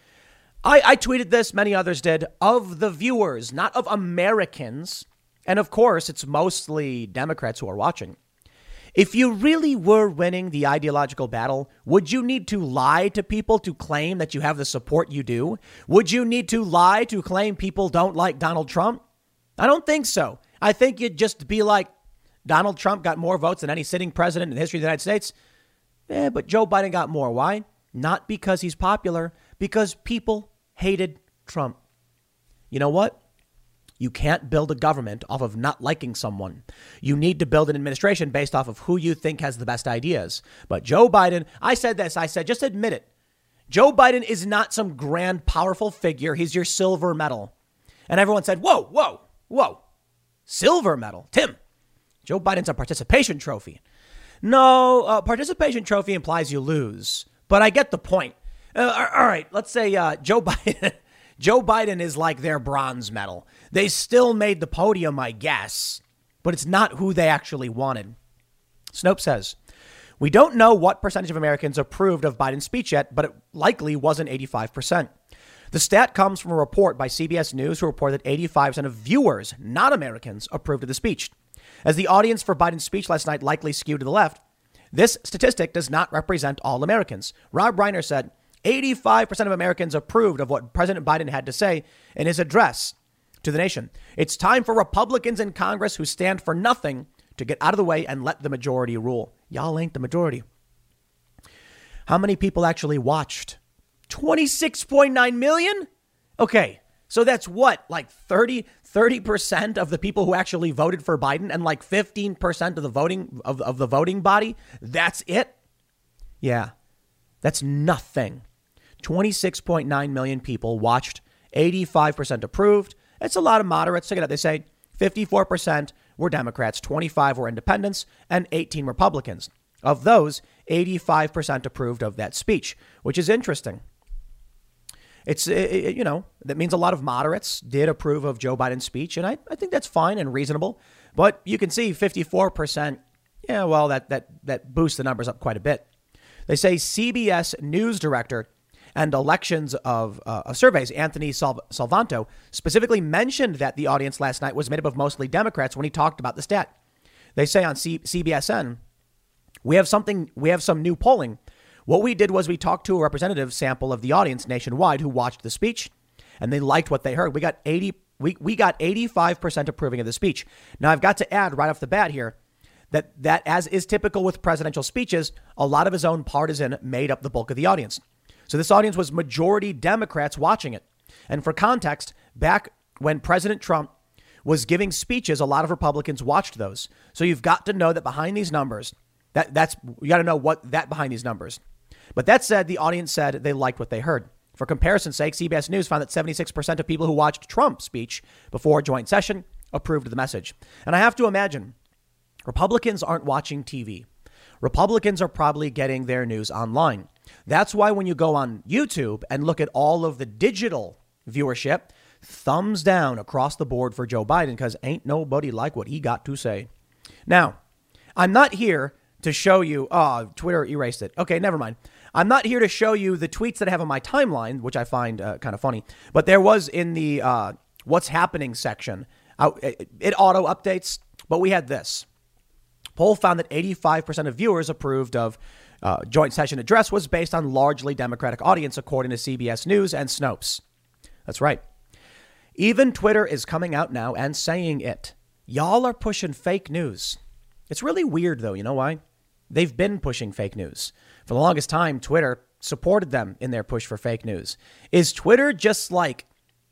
I tweeted this, many others did, of the viewers, not of Americans. And of course, it's mostly Democrats who are watching. If you really were winning the ideological battle, would you need to lie to people to claim that you have the support you do? Would you need to lie to claim people don't like Donald Trump? I don't think so. I think you'd just be like, Donald Trump got more votes than any sitting president in the history of the United States. But Joe Biden got more. Why? Not because he's popular, because people hated Trump. You know what? You can't build a government off of not liking someone. You need to build an administration based off of who you think has the best ideas. But Joe Biden, I said, just admit it. Joe Biden is not some grand, powerful figure. He's your silver medal. And everyone said, whoa, silver medal. Tim, Joe Biden's a participation trophy. No, participation trophy implies you lose. But I get the point. All right, let's say Joe Biden. Joe Biden is like their bronze medal. They still made the podium, I guess, but it's not who they actually wanted. Snopes says, we don't know what percentage of Americans approved of Biden's speech yet, but it likely wasn't 85%. The stat comes from a report by CBS News who reported that 85% of viewers, not Americans, approved of the speech. As the audience for Biden's speech last night likely skewed to the left, this statistic does not represent all Americans. Rob Reiner said 85% of Americans approved of what President Biden had to say in his address to the nation. It's time for Republicans in Congress who stand for nothing to get out of the way and let the majority rule. Y'all ain't the majority. How many people actually watched? 26.9 million? Okay, so that's what, like 30% of the people who actually voted for Biden and like 15% of the voting of the voting body? That's it? Yeah, that's nothing. 26.9 million people watched, 85% approved. It's a lot of moderates. Check it out. They say 54% were Democrats, 25 were independents, and 18 Republicans. Of those, 85% approved of that speech, which is interesting. That means a lot of moderates did approve of Joe Biden's speech, and I think that's fine and reasonable. But you can see 54%. Yeah, well, that boosts the numbers up quite a bit. They say CBS News director and elections of surveys, Anthony Salvanto, specifically mentioned that the audience last night was made up of mostly Democrats when he talked about the stat. They say on CBSN, we have some new polling. What we did was we talked to a representative sample of the audience nationwide who watched the speech, and they liked what they heard. We got 85% approving of the speech. Now, I've got to add right off the bat here that as is typical with presidential speeches, a lot of his own partisan made up the bulk of the audience. So this audience was majority Democrats watching it. And for context, back when President Trump was giving speeches, a lot of Republicans watched those. So you've got to know that behind these numbers, you got to know what that behind these numbers. But that said, the audience said they liked what they heard. For comparison's sake, CBS News found that 76% of people who watched Trump's speech before a joint session approved of the message. And I have to imagine Republicans aren't watching TV. Republicans are probably getting their news online. That's why when you go on YouTube and look at all of the digital viewership, thumbs down across the board for Joe Biden, because ain't nobody like what he got to say. Now, I'm not here to show you, Twitter erased it. Okay, never mind. I'm not here to show you the tweets that I have on my timeline, which I find kind of funny. But there was in the what's happening section, it auto updates. But we had this. Poll found that 85% of viewers approved of joint session address was based on largely Democratic audience, according to CBS News and Snopes. That's right. Even Twitter is coming out now and saying it. Y'all are pushing fake news. It's really weird, though. You know why? They've been pushing fake news. For the longest time, Twitter supported them in their push for fake news. Is Twitter just like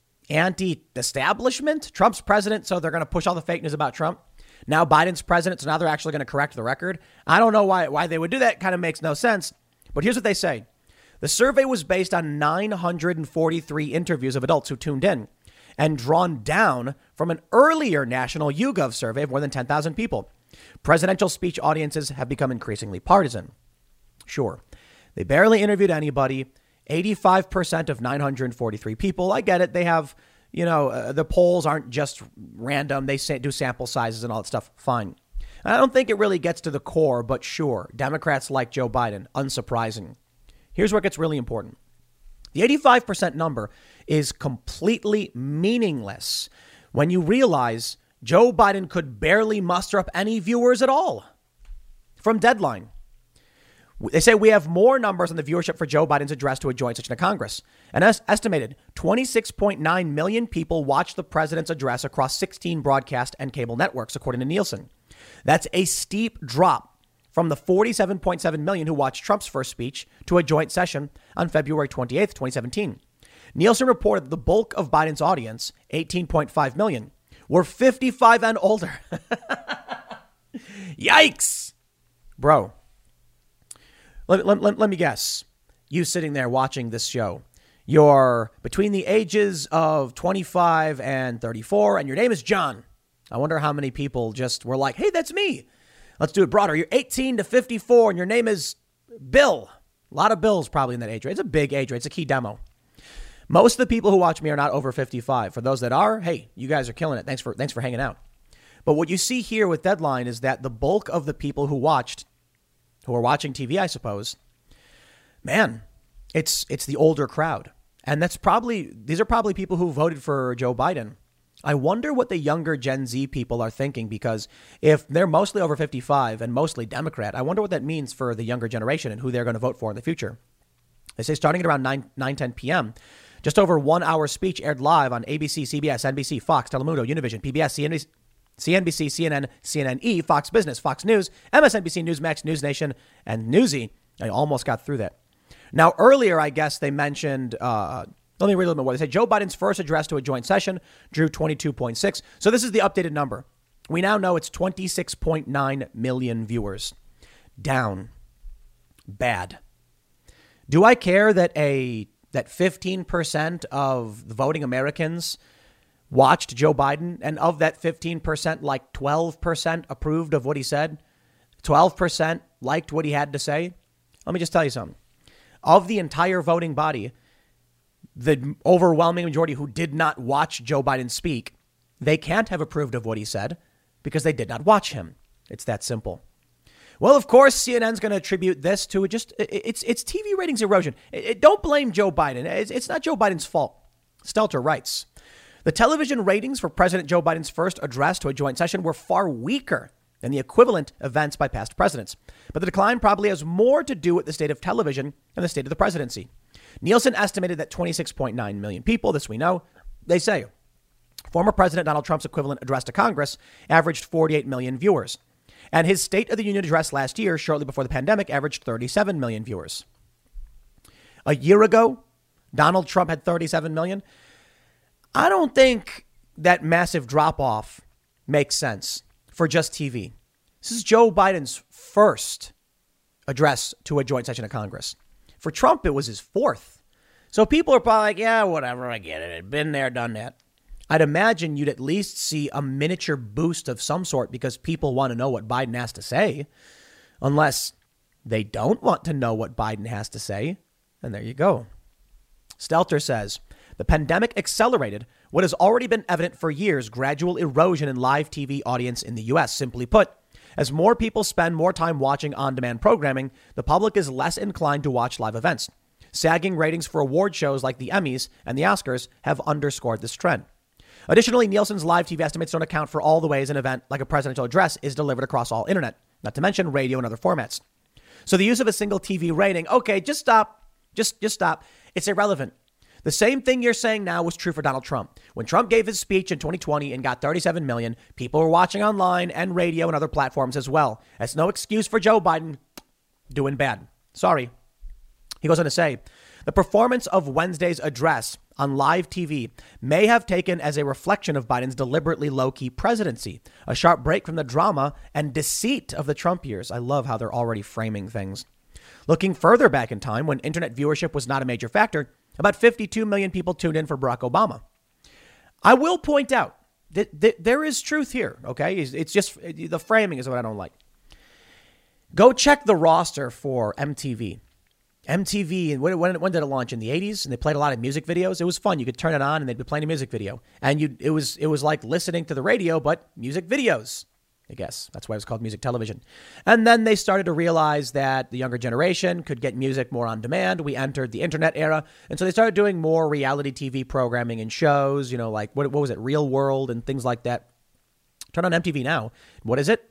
anti-establishment? Trump's president, so they're going to push all the fake news about Trump. Now Biden's president, so now they're actually going to correct the record. I don't know why they would do that. Kind of makes no sense. But here's what they say. The survey was based on 943 interviews of adults who tuned in and drawn down from an earlier national YouGov survey of more than 10,000 people. Presidential speech audiences have become increasingly partisan. Sure, they barely interviewed anybody. 85% of 943 people. I get it. They have, the polls aren't just random. They do sample sizes and all that stuff. Fine. I don't think it really gets to the core, but sure, Democrats like Joe Biden. Unsurprising. Here's where it gets really important. The 85% number is completely meaningless when you realize Joe Biden could barely muster up any viewers at all. from Deadline. They say we have more numbers on the viewership for Joe Biden's address to a joint session of Congress. An estimated 26.9 million people watched the president's address across 16 broadcast and cable networks, according to Nielsen. That's a steep drop from the 47.7 million who watched Trump's first speech to a joint session on February 28th, 2017. Nielsen reported that the bulk of Biden's audience, 18.5 million, were 55 and older. Yikes. Bro. Let me guess. You sitting there watching this show, you're between the ages of 25 and 34, and your name is John. I wonder how many people just were like, hey, that's me. Let's do it broader. You're 18 to 54, and your name is Bill. A lot of Bills probably in that age range. It's a big age range. It's a key demo. Most of the people who watch me are not over 55. For those that are, hey, you guys are killing it. Thanks for hanging out. But what you see here with Deadline is that the bulk of the people who are watching TV, I suppose, man, it's the older crowd. And these are probably people who voted for Joe Biden. I wonder what the younger Gen Z people are thinking, because if they're mostly over 55 and mostly Democrat, I wonder what that means for the younger generation and who they're going to vote for in the future. They say starting at around 9:10 p.m., just over 1 hour speech aired live on ABC, CBS, NBC, Fox, Telemundo, Univision, PBS, CNBC, CNN, CNN-E, Fox Business, Fox News, MSNBC, Newsmax, News Nation, and Newsy. I almost got through that. Now, earlier, I guess they mentioned, let me read a little bit more. They say Joe Biden's first address to a joint session drew 22.6. So this is the updated number. We now know it's 26.9 million viewers. Down. Bad. Do I care that 15% of the voting Americans watched Joe Biden, and of that 15%, like 12% approved of what he said? 12% liked what he had to say? Let me just tell you something. Of the entire voting body, the overwhelming majority who did not watch Joe Biden speak, they can't have approved of what he said because they did not watch him. It's that simple. Well, of course, CNN's going to attribute this to it's TV ratings erosion. Don't blame Joe Biden. It's not Joe Biden's fault. Stelter writes, the television ratings for President Joe Biden's first address to a joint session were far weaker than the equivalent events by past presidents. But the decline probably has more to do with the state of television and the state of the presidency. Nielsen estimated that 26.9 million people, this we know, they say, former President Donald Trump's equivalent address to Congress averaged 48 million viewers. And his State of the Union address last year, shortly before the pandemic, averaged 37 million viewers. A year ago, Donald Trump had 37 million. I don't think that massive drop off makes sense for just TV. This is Joe Biden's first address to a joint session of Congress. For Trump, it was his fourth. So people are probably like, yeah, whatever, I get it. Been there, done that. I'd imagine you'd at least see a miniature boost of some sort because people want to know what Biden has to say, unless they don't want to know what Biden has to say. And there you go. Stelter says, the pandemic accelerated what has already been evident for years, gradual erosion in live TV audience in the U.S. Simply put, as more people spend more time watching on-demand programming, the public is less inclined to watch live events. Sagging ratings for award shows like the Emmys and the Oscars have underscored this trend. Additionally, Nielsen's live TV estimates don't account for all the ways an event like a presidential address is delivered across all internet, not to mention radio and other formats. So the use of a single TV rating, okay, just stop. Just stop. It's irrelevant. The same thing you're saying now was true for Donald Trump. When Trump gave his speech in 2020 and got 37 million, people were watching online and radio and other platforms as well. That's no excuse for Joe Biden doing bad. Sorry. He goes on to say, the performance of Wednesday's address on live TV may have taken as a reflection of Biden's deliberately low-key presidency, a sharp break from the drama and deceit of the Trump years. I love how they're already framing things. Looking further back in time, when internet viewership was not a major factor, about 52 million people tuned in for Barack Obama. I will point out that there is truth here, okay? It's just the framing is what I don't like. Go check the roster for MTV. MTV, when did it launch? In the 80s? And they played a lot of music videos. It was fun. You could turn it on and they'd be playing a music video. And it was like listening to the radio, but music videos, I guess. That's why it was called music television. And then they started to realize that the younger generation could get music more on demand. We entered the internet era. And so they started doing more reality TV programming and shows, like what was it? Real World and things like that. Turn on MTV now. What is it?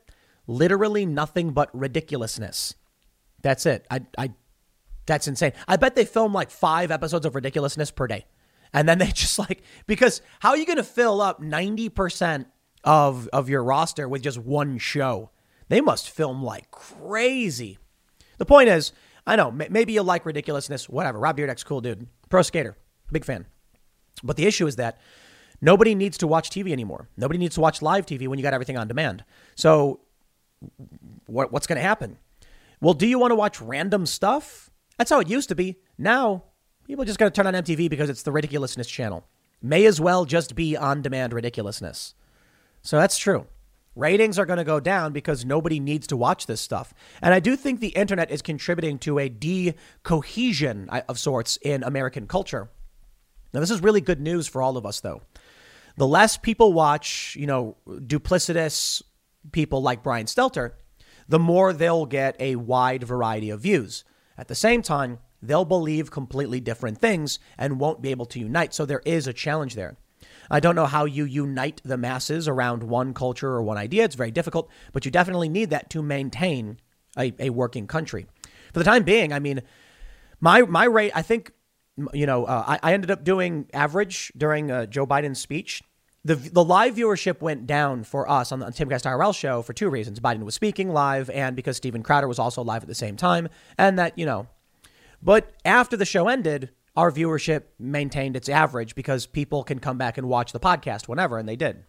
Literally nothing but ridiculousness. That's it. That's insane. I bet they film like 5 episodes of ridiculousness per day. And then they just like, because how are you going to fill up 90% of your roster with just one show? They must film like crazy. The point is, I know, maybe you like ridiculousness, whatever. Rob Dyrdek's cool dude. Pro skater. Big fan. But the issue is that nobody needs to watch TV anymore. Nobody needs to watch live TV when you got everything on demand. So what's going to happen? Well, do you want to watch random stuff? That's how it used to be. Now, people just got to turn on MTV because it's the ridiculousness channel. May as well just be on-demand ridiculousness. So that's true. Ratings are going to go down because nobody needs to watch this stuff. And I do think the internet is contributing to a de-cohesion of sorts in American culture. Now, this is really good news for all of us, though. The less people watch, duplicitous people like Brian Stelter, the more they'll get a wide variety of views. At the same time, they'll believe completely different things and won't be able to unite. So there is a challenge there. I don't know how you unite the masses around one culture or one idea. It's very difficult, but you definitely need that to maintain a working country. For the time being, I mean, my rate, I think, I ended up doing average during Joe Biden's speech. The live viewership went down for us on the Timcast IRL show for 2 reasons. Biden was speaking live and because Steven Crowder was also live at the same time. And that, but after the show ended, our viewership maintained its average because people can come back and watch the podcast whenever, and they did.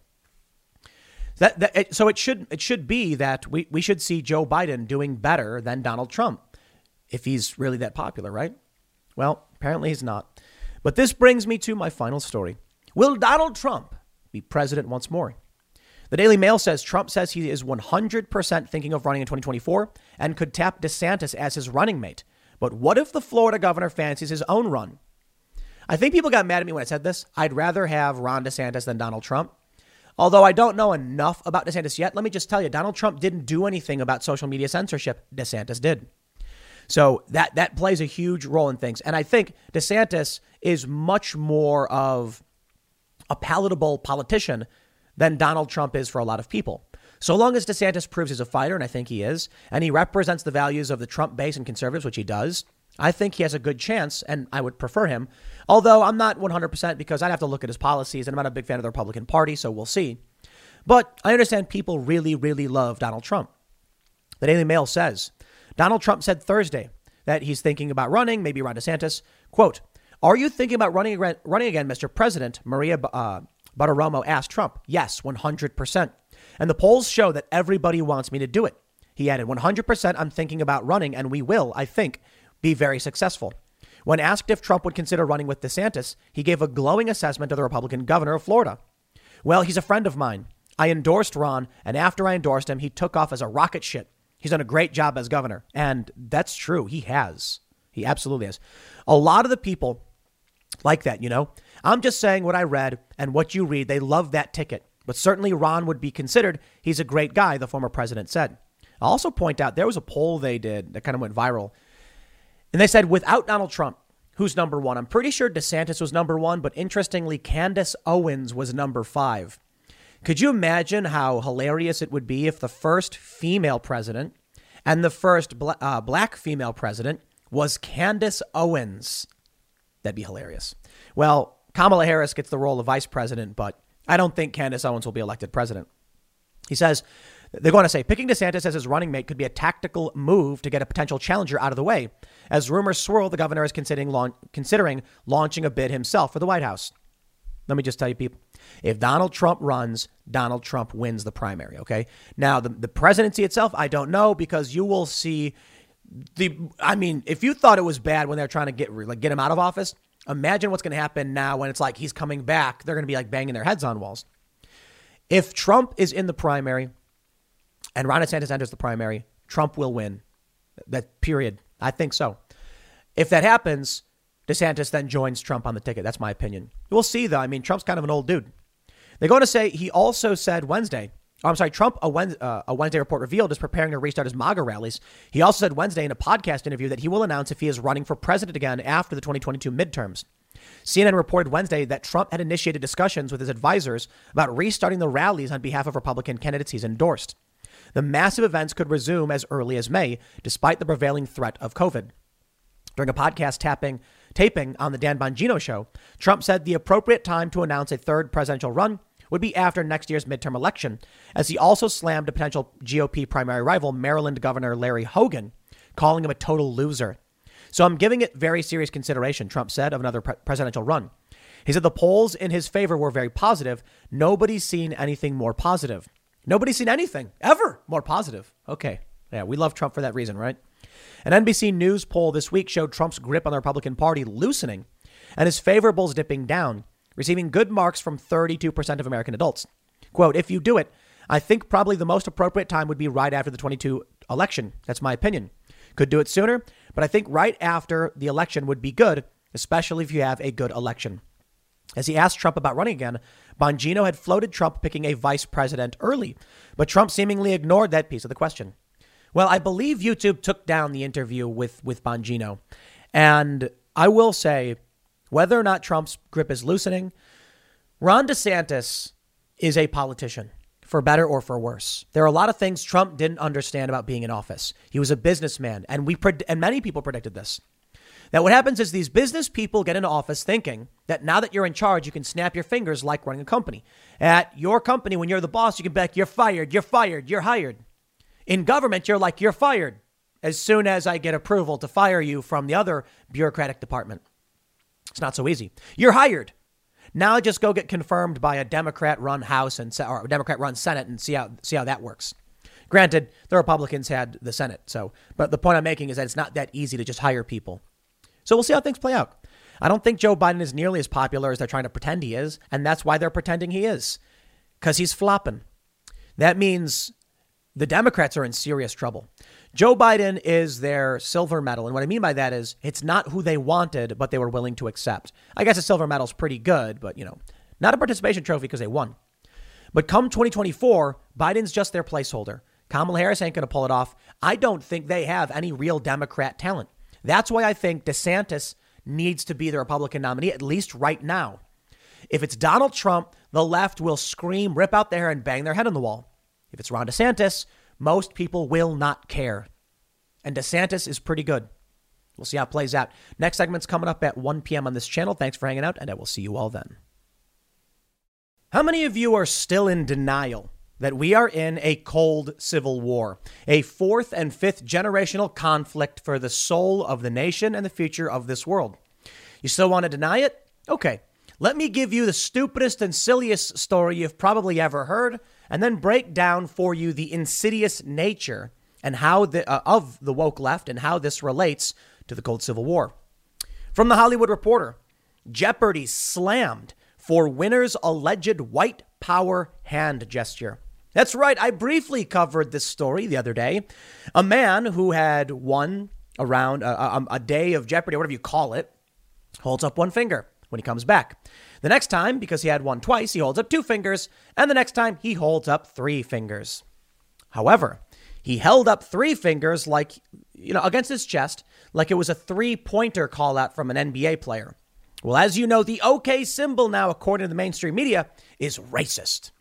So it should be that we should see Joe Biden doing better than Donald Trump if he's really that popular, right? Well, apparently he's not. But this brings me to my final story. Will Donald Trump be president once more? The Daily Mail says Trump says he is 100% thinking of running in 2024 and could tap DeSantis as his running mate. But what if the Florida governor fancies his own run? I think people got mad at me when I said this. I'd rather have Ron DeSantis than Donald Trump. Although I don't know enough about DeSantis yet, let me just tell you, Donald Trump didn't do anything about social media censorship. DeSantis did. So that plays a huge role in things. And I think DeSantis is much more of a palatable politician than Donald Trump is for a lot of people. So long as DeSantis proves he's a fighter, and I think he is, and he represents the values of the Trump base and conservatives, which he does, I think he has a good chance, and I would prefer him. Although I'm not 100% because I'd have to look at his policies, and I'm not a big fan of the Republican Party, so we'll see. But I understand people really, really love Donald Trump. The Daily Mail says, Donald Trump said Thursday that he's thinking about running, maybe Ron DeSantis. Quote, "Are you thinking about running again, Mr. President?" Maria Bartiromo asked Trump. Yes, 100%. And the polls show that everybody wants me to do it. He added, 100% I'm thinking about running, and we will, I think, be very successful. When asked if Trump would consider running with DeSantis, he gave a glowing assessment of the Republican governor of Florida. Well, he's a friend of mine. I endorsed Ron, and after I endorsed him, he took off as a rocket ship. He's done a great job as governor. And that's true. He has. He absolutely has. A lot of the people like that, I'm just saying what I read and what you read. They love that ticket. But certainly Ron would be considered. He's a great guy, the former president said. I'll also point out there was a poll they did that kind of went viral. And they said, without Donald Trump, who's number one? I'm pretty sure DeSantis was number one, but interestingly, Candace Owens was number 5. Could you imagine how hilarious it would be if the first female president and the first black female president was Candace Owens? That'd be hilarious. Well, Kamala Harris gets the role of vice president, but I don't think Candace Owens will be elected president. He says, they're going to say picking DeSantis as his running mate could be a tactical move to get a potential challenger out of the way. As rumors swirl, the governor is considering launching a bid himself for the White House. Let me just tell you, people, if Donald Trump runs, Donald Trump wins the primary. OK, now the presidency itself, I don't know, because you will see if you thought it was bad when they're trying to get him out of office, imagine what's going to happen now when it's like he's coming back. They're going to be like banging their heads on walls. If Trump is in the primary and Ron DeSantis enters the primary, Trump will win. That period. I think so. If that happens, DeSantis then joins Trump on the ticket. That's my opinion. We'll see, though. Trump's kind of an old dude. They're going to say he also said Wednesday. Trump, a Wednesday report revealed, is preparing to restart his MAGA rallies. He also said Wednesday in a podcast interview that he will announce if he is running for president again after the 2022 midterms. CNN reported Wednesday that Trump had initiated discussions with his advisors about restarting the rallies on behalf of Republican candidates he's endorsed. the massive events could resume as early as May, despite the prevailing threat of COVID. During a podcast taping on the Dan Bongino show, Trump said the appropriate time to announce a third presidential run would be after next year's midterm election, as he also slammed a potential GOP primary rival, Maryland Governor Larry Hogan, calling him a total loser. So I'm giving it very serious consideration, Trump said, of another presidential run. He said the polls in his favor were very positive. Nobody's seen anything more positive. Nobody's seen anything ever more positive. Okay. Yeah, we love Trump for that reason, right? An NBC News poll this week showed Trump's grip on the Republican Party loosening and his favorables dipping down, receiving good marks from 32% of American adults. Quote, if you do it, I think probably the most appropriate time would be right after the 22 election. That's my opinion. Could do it sooner, but I think right after the election would be good, especially if you have a good election. As he asked Trump about running again, Bongino had floated Trump picking a vice president early, but Trump seemingly ignored that piece of the question. Well, I believe YouTube took down the interview with Bongino. And I will say, whether or not Trump's grip is loosening, Ron DeSantis is a politician, for better or for worse. There are a lot of things Trump didn't understand about being in office. He was a businessman, and many people predicted this. That what happens is these business people get into office thinking that now that you're in charge, you can snap your fingers like running a company. At your company, when you're the boss, you can be like, you're fired, you're hired. In government, you're like, you're fired as soon as I get approval to fire you from the other bureaucratic department. It's not so easy. You're hired. Now just go get confirmed by a Democrat-run House or a Democrat-run Senate and see how that works. Granted, the Republicans had the Senate. But the point I'm making is that it's not that easy to just hire people. So we'll see how things play out. I don't think Joe Biden is nearly as popular as they're trying to pretend he is. And that's why they're pretending he is, because he's flopping. That means the Democrats are in serious trouble. Joe Biden is their silver medal. And what I mean by that is it's not who they wanted, but they were willing to accept. I guess a silver medal is pretty good, but, not a participation trophy because they won. But come 2024, Biden's just their placeholder. Kamala Harris ain't going to pull it off. I don't think they have any real Democrat talent. That's why I think DeSantis needs to be the Republican nominee, at least right now. If it's Donald Trump, the left will scream, rip out their hair, and bang their head on the wall. If it's Ron DeSantis, most people will not care. And DeSantis is pretty good. We'll see how it plays out. Next segment's coming up at 1 p.m. on this channel. Thanks for hanging out, and I will see you all then. How many of you are still in denial that we are in a cold civil war, a fourth and fifth generational conflict for the soul of the nation and the future of this world? You still want to deny it? Okay. Let me give you the stupidest and silliest story you've probably ever heard, and then break down for you the insidious nature and how of the woke left and how this relates to the cold civil war. From The Hollywood Reporter, Jeopardy slammed for winner's alleged white power hand gesture. That's right. I briefly covered this story the other day. A man who had won around a day of Jeopardy, or whatever you call it, holds up one finger when he comes back. The next time, because he had won twice, he holds up two fingers. And the next time he holds up three fingers. However, he held up three fingers against his chest, like it was a three-pointer call out from an NBA player. Well, as you know, the OK symbol now, according to the mainstream media, is racist.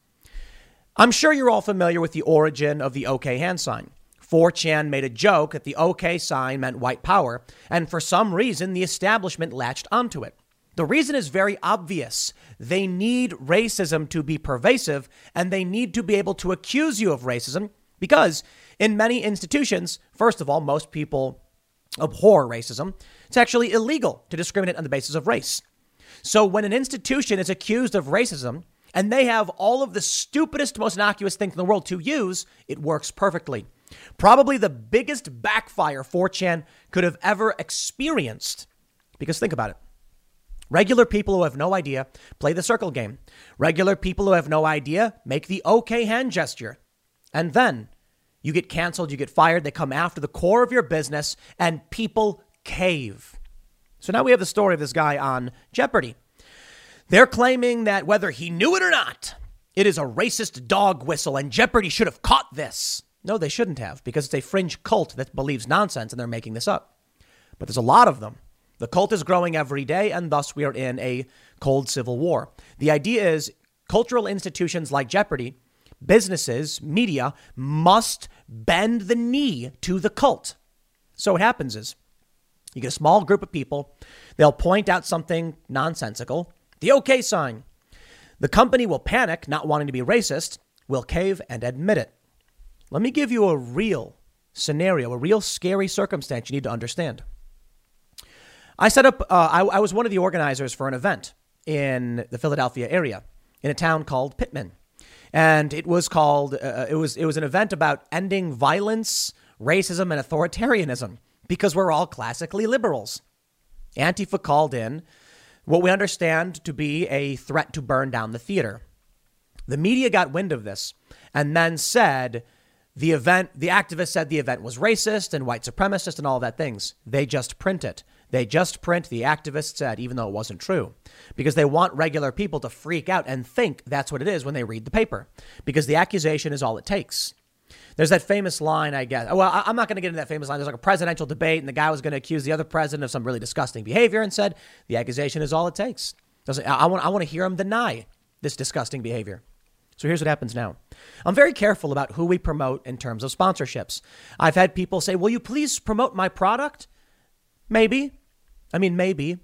I'm sure you're all familiar with the origin of the OK hand sign. 4chan made a joke that the OK sign meant white power, and for some reason, the establishment latched onto it. The reason is very obvious. They need racism to be pervasive, and they need to be able to accuse you of racism because in many institutions, first of all, most people abhor racism. It's actually illegal to discriminate on the basis of race. So when an institution is accused of racism and they have all of the stupidest, most innocuous things in the world to use, it works perfectly. Probably the biggest backfire 4chan could have ever experienced. Because think about it. Regular people who have no idea play the circle game. Regular people who have no idea make the OK hand gesture. And then you get canceled, you get fired. They come after the core of your business and people cave. So now we have the story of this guy on Jeopardy. They're claiming that whether he knew it or not, it is a racist dog whistle and Jeopardy should have caught this. No, they shouldn't have, because it's a fringe cult that believes nonsense and they're making this up. But there's a lot of them. The cult is growing every day, and thus we are in a cold civil war. The idea is cultural institutions like Jeopardy businesses, media must bend the knee to the cult. So what happens is you get a small group of people. They'll point out something nonsensical, the OK sign. The company will panic, not wanting to be racist, will cave and admit it. Let me give you a real scenario, a real scary circumstance you need to understand. I set up, I was one of the organizers for an event in the Philadelphia area in a town called Pittman. And it was called, it was an event about ending violence, racism, and authoritarianism, because we're all classically liberals. Antifa called in what we understand to be a threat to burn down the theater. The media got wind of this and then said the activists said the event was racist and white supremacist and all that things. They just print it. They just print the activists said, even though it wasn't true, because they want regular people to freak out and think that's what it is when they read the paper, because the accusation is all it takes. There's that famous line, I guess. Well, I'm not going to get into that famous line. There's like a presidential debate and the guy was going to accuse the other president of some really disgusting behavior and said the accusation is all it takes. I want to hear him deny this disgusting behavior. So here's what happens now. I'm very careful about who we promote in terms of sponsorships. I've had people say, will you please promote my product? Maybe. Maybe.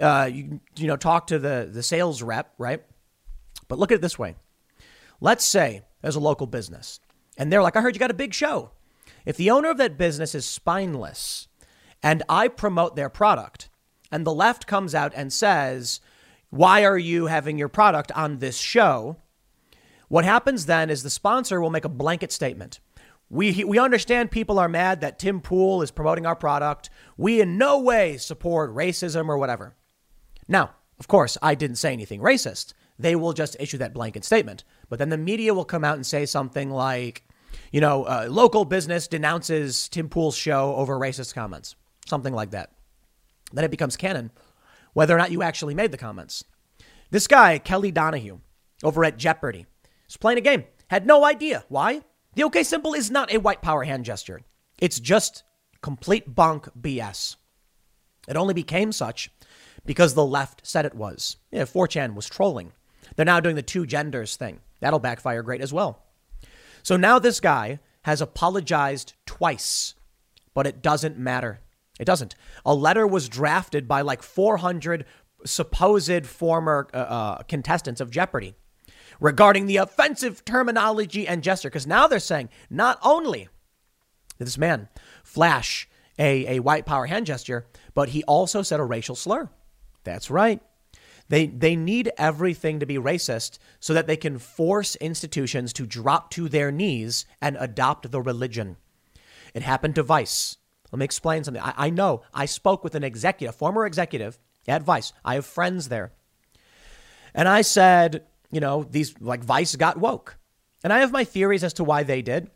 Talk to the sales rep, right? But look at it this way. Let's say there's a local business and they're like, I heard you got a big show. If the owner of that business is spineless and I promote their product and the left comes out and says, why are you having your product on this show? What happens then is the sponsor will make a blanket statement. We understand people are mad that Tim Pool is promoting our product. We in no way support racism or whatever. Now, of course, I didn't say anything racist. They will just issue that blanket statement. But then the media will come out and say something like, local business denounces Tim Pool's show over racist comments. Something like that. Then it becomes canon, whether or not you actually made the comments. This guy, Kelly Donahue, over at Jeopardy, is playing a game. Had no idea. Why? The OK symbol is not a white power hand gesture. It's just complete bunk BS. It only became such because the left said it was. 4chan was trolling. They're now doing the two genders thing. That'll backfire great as well. So now this guy has apologized twice, but it doesn't matter. It doesn't. A letter was drafted by like 400 supposed former contestants of Jeopardy regarding the offensive terminology and gesture. Because now they're saying not only did this man flash a white power hand gesture, but he also said a racial slur. That's right. They need everything to be racist so that they can force institutions to drop to their knees and adopt the religion. It happened to Vice. Let me explain something. I know I spoke with an executive, former executive at Vice. I have friends there. And I said, these like Vice got woke. And I have my theories as to why they did.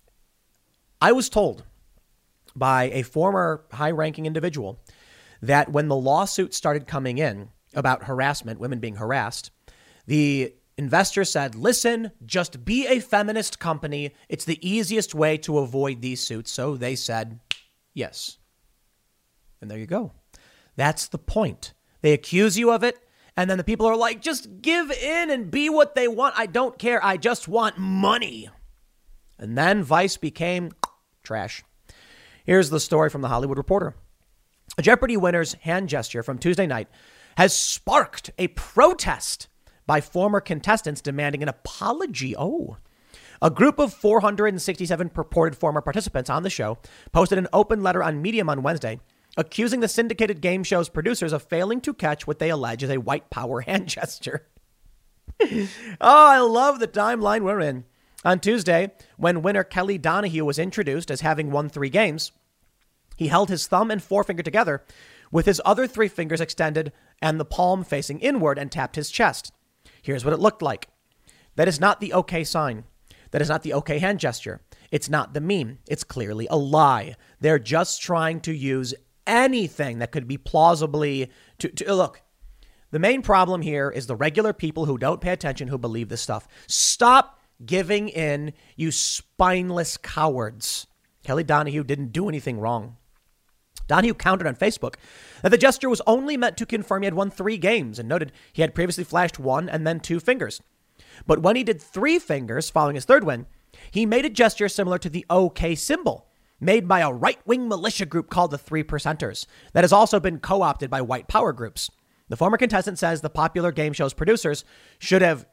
I was told by a former high-ranking individual that when the lawsuit started coming in about harassment, women being harassed, the investor said, listen, just be a feminist company. It's the easiest way to avoid these suits. So they said, yes. And there you go. That's the point. They accuse you of it. And then the people are like, just give in and be what they want. I don't care. I just want money. And then Vice became trash. Here's the story from The Hollywood Reporter. A Jeopardy winner's hand gesture from Tuesday night has sparked a protest by former contestants demanding an apology. A group of 467 purported former participants on the show posted an open letter on Medium on Wednesday, accusing the syndicated game show's producers of failing to catch what they allege is a white power hand gesture. I love the timeline we're in. On Tuesday, when winner Kelly Donahue was introduced as having won 3 games, he held his thumb and forefinger together with his other 3 fingers extended and the palm facing inward and tapped his chest. Here's what it looked like. That is not the OK sign. That is not the OK hand gesture. It's not the meme. It's clearly a lie. They're just trying to use anything that could be plausibly to look. The main problem here is the regular people who don't pay attention, who believe this stuff. Stop giving in, you spineless cowards. Kelly Donahue didn't do anything wrong. Donahue countered on Facebook that the gesture was only meant to confirm he had won 3 games and noted he had previously flashed 1 and then 2 fingers. But when he did 3 fingers following his third win, he made a gesture similar to the OK symbol made by a right-wing militia group called the Three Percenters that has also been co-opted by white power groups. The former contestant says the popular game show's producers should have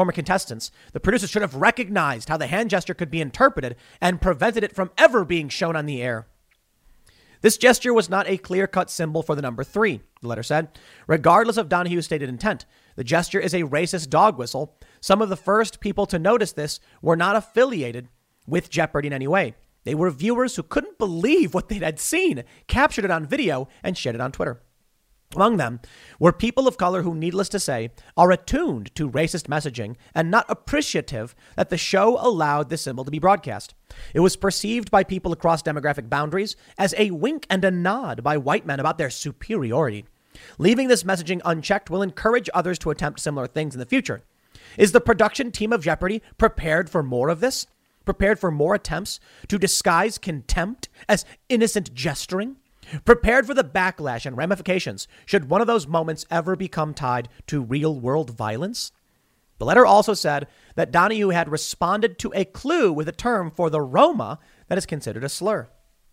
recognized how the hand gesture could be interpreted and prevented it from ever being shown on the air. This gesture was not a clear-cut symbol for the number 3, the letter said. Regardless of Donahue's stated intent, the gesture is a racist dog whistle. Some of the first people to notice this were not affiliated with Jeopardy in any way. They were viewers who couldn't believe what they had seen, captured it on video, and shared it on Twitter. Among them were people of color who, needless to say, are attuned to racist messaging and not appreciative that the show allowed this symbol to be broadcast. It was perceived by people across demographic boundaries as a wink and a nod by white men about their superiority. Leaving this messaging unchecked will encourage others to attempt similar things in the future. Is the production team of Jeopardy prepared for more of this? Prepared for more attempts to disguise contempt as innocent gesturing? Prepared for the backlash and ramifications should one of those moments ever become tied to real-world violence? The letter also said that Donahue had responded to a clue with a term for the Roma that is considered a slur.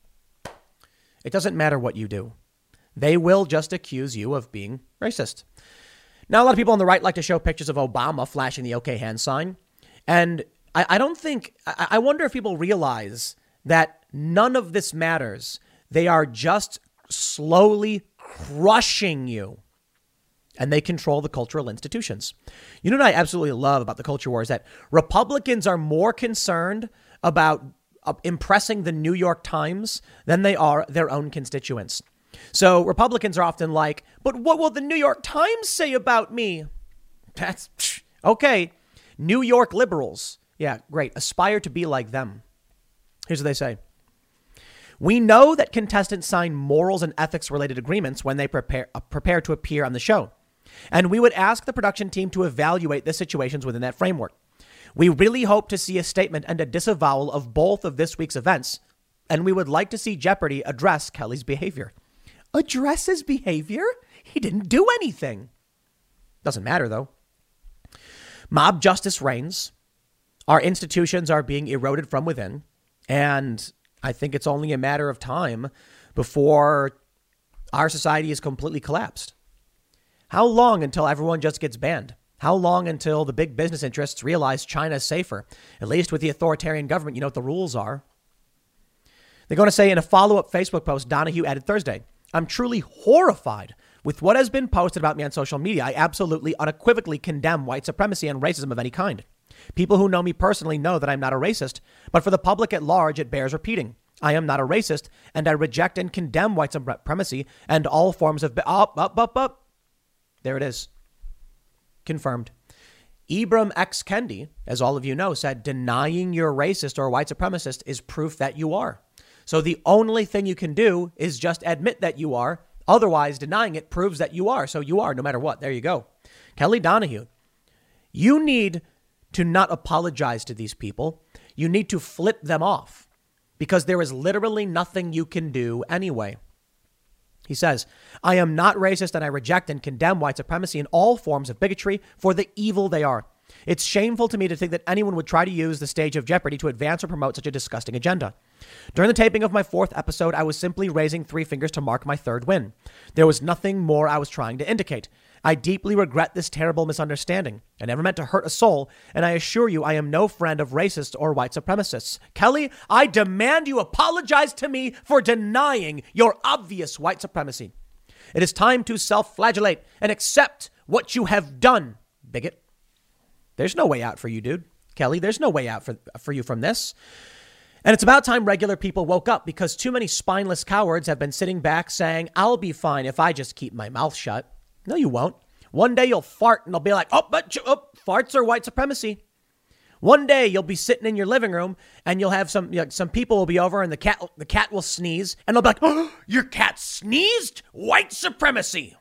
It doesn't matter what you do. They will just accuse you of being racist. Now, a lot of people on the right like to show pictures of Obama flashing the OK hand sign. And I wonder if people realize that none of this matters. They are just slowly crushing you, and they control the cultural institutions. You know what I absolutely love about the culture war is that Republicans are more concerned about impressing the New York Times than they are their own constituents. So Republicans are often like, but what will the New York Times say about me? That's okay. New York liberals. Yeah, great. Aspire to be like them. Here's what they say. We know that contestants sign morals and ethics related agreements when they prepare to appear on the show. And we would ask the production team to evaluate the situations within that framework. We really hope to see a statement and a disavowal of both of this week's events. And we would like to see Jeopardy address Kelly's behavior. Address his behavior? He didn't do anything. Doesn't matter, though. Mob justice reigns. Our institutions are being eroded from within. And I think it's only a matter of time before our society is completely collapsed. How long until everyone just gets banned? How long until the big business interests realize China is safer? At least with the authoritarian government, you know what the rules are. They're going to say in a follow-up Facebook post, Donahue added Thursday, I'm truly horrified with what has been posted about me on social media. I absolutely unequivocally condemn white supremacy and racism of any kind. People who know me personally know that I'm not a racist, but for the public at large, it bears repeating. I am not a racist, and I reject and condemn white supremacy and all forms of... There it is. Confirmed. Ibram X. Kendi, as all of you know, said denying you're racist or white supremacist is proof that you are. So the only thing you can do is just admit that you are. Otherwise, denying it proves that you are. So you are, no matter what. There you go. Kelly Donahue, you need to not apologize to these people. You need to flip them off because there is literally nothing you can do anyway. He says, I am not racist and I reject and condemn white supremacy and all forms of bigotry for the evil they are. It's shameful to me to think that anyone would try to use the stage of Jeopardy to advance or promote such a disgusting agenda. During the taping of my 4th episode, I was simply raising 3 fingers to mark my 3rd win. There was nothing more I was trying to indicate. I deeply regret this terrible misunderstanding. I never meant to hurt a soul, and I assure you I am no friend of racists or white supremacists. Kelly, I demand you apologize to me for denying your obvious white supremacy. It is time to self-flagellate and accept what you have done, bigot. There's no way out for you, dude. Kelly, there's no way out for you from this. And it's about time regular people woke up because too many spineless cowards have been sitting back saying, I'll be fine if I just keep my mouth shut. No, you won't. One day you'll fart and they'll be like, farts are white supremacy. One day you'll be sitting in your living room and you'll have some people will be over and the cat will sneeze and they'll be like, oh, your cat sneezed? White supremacy.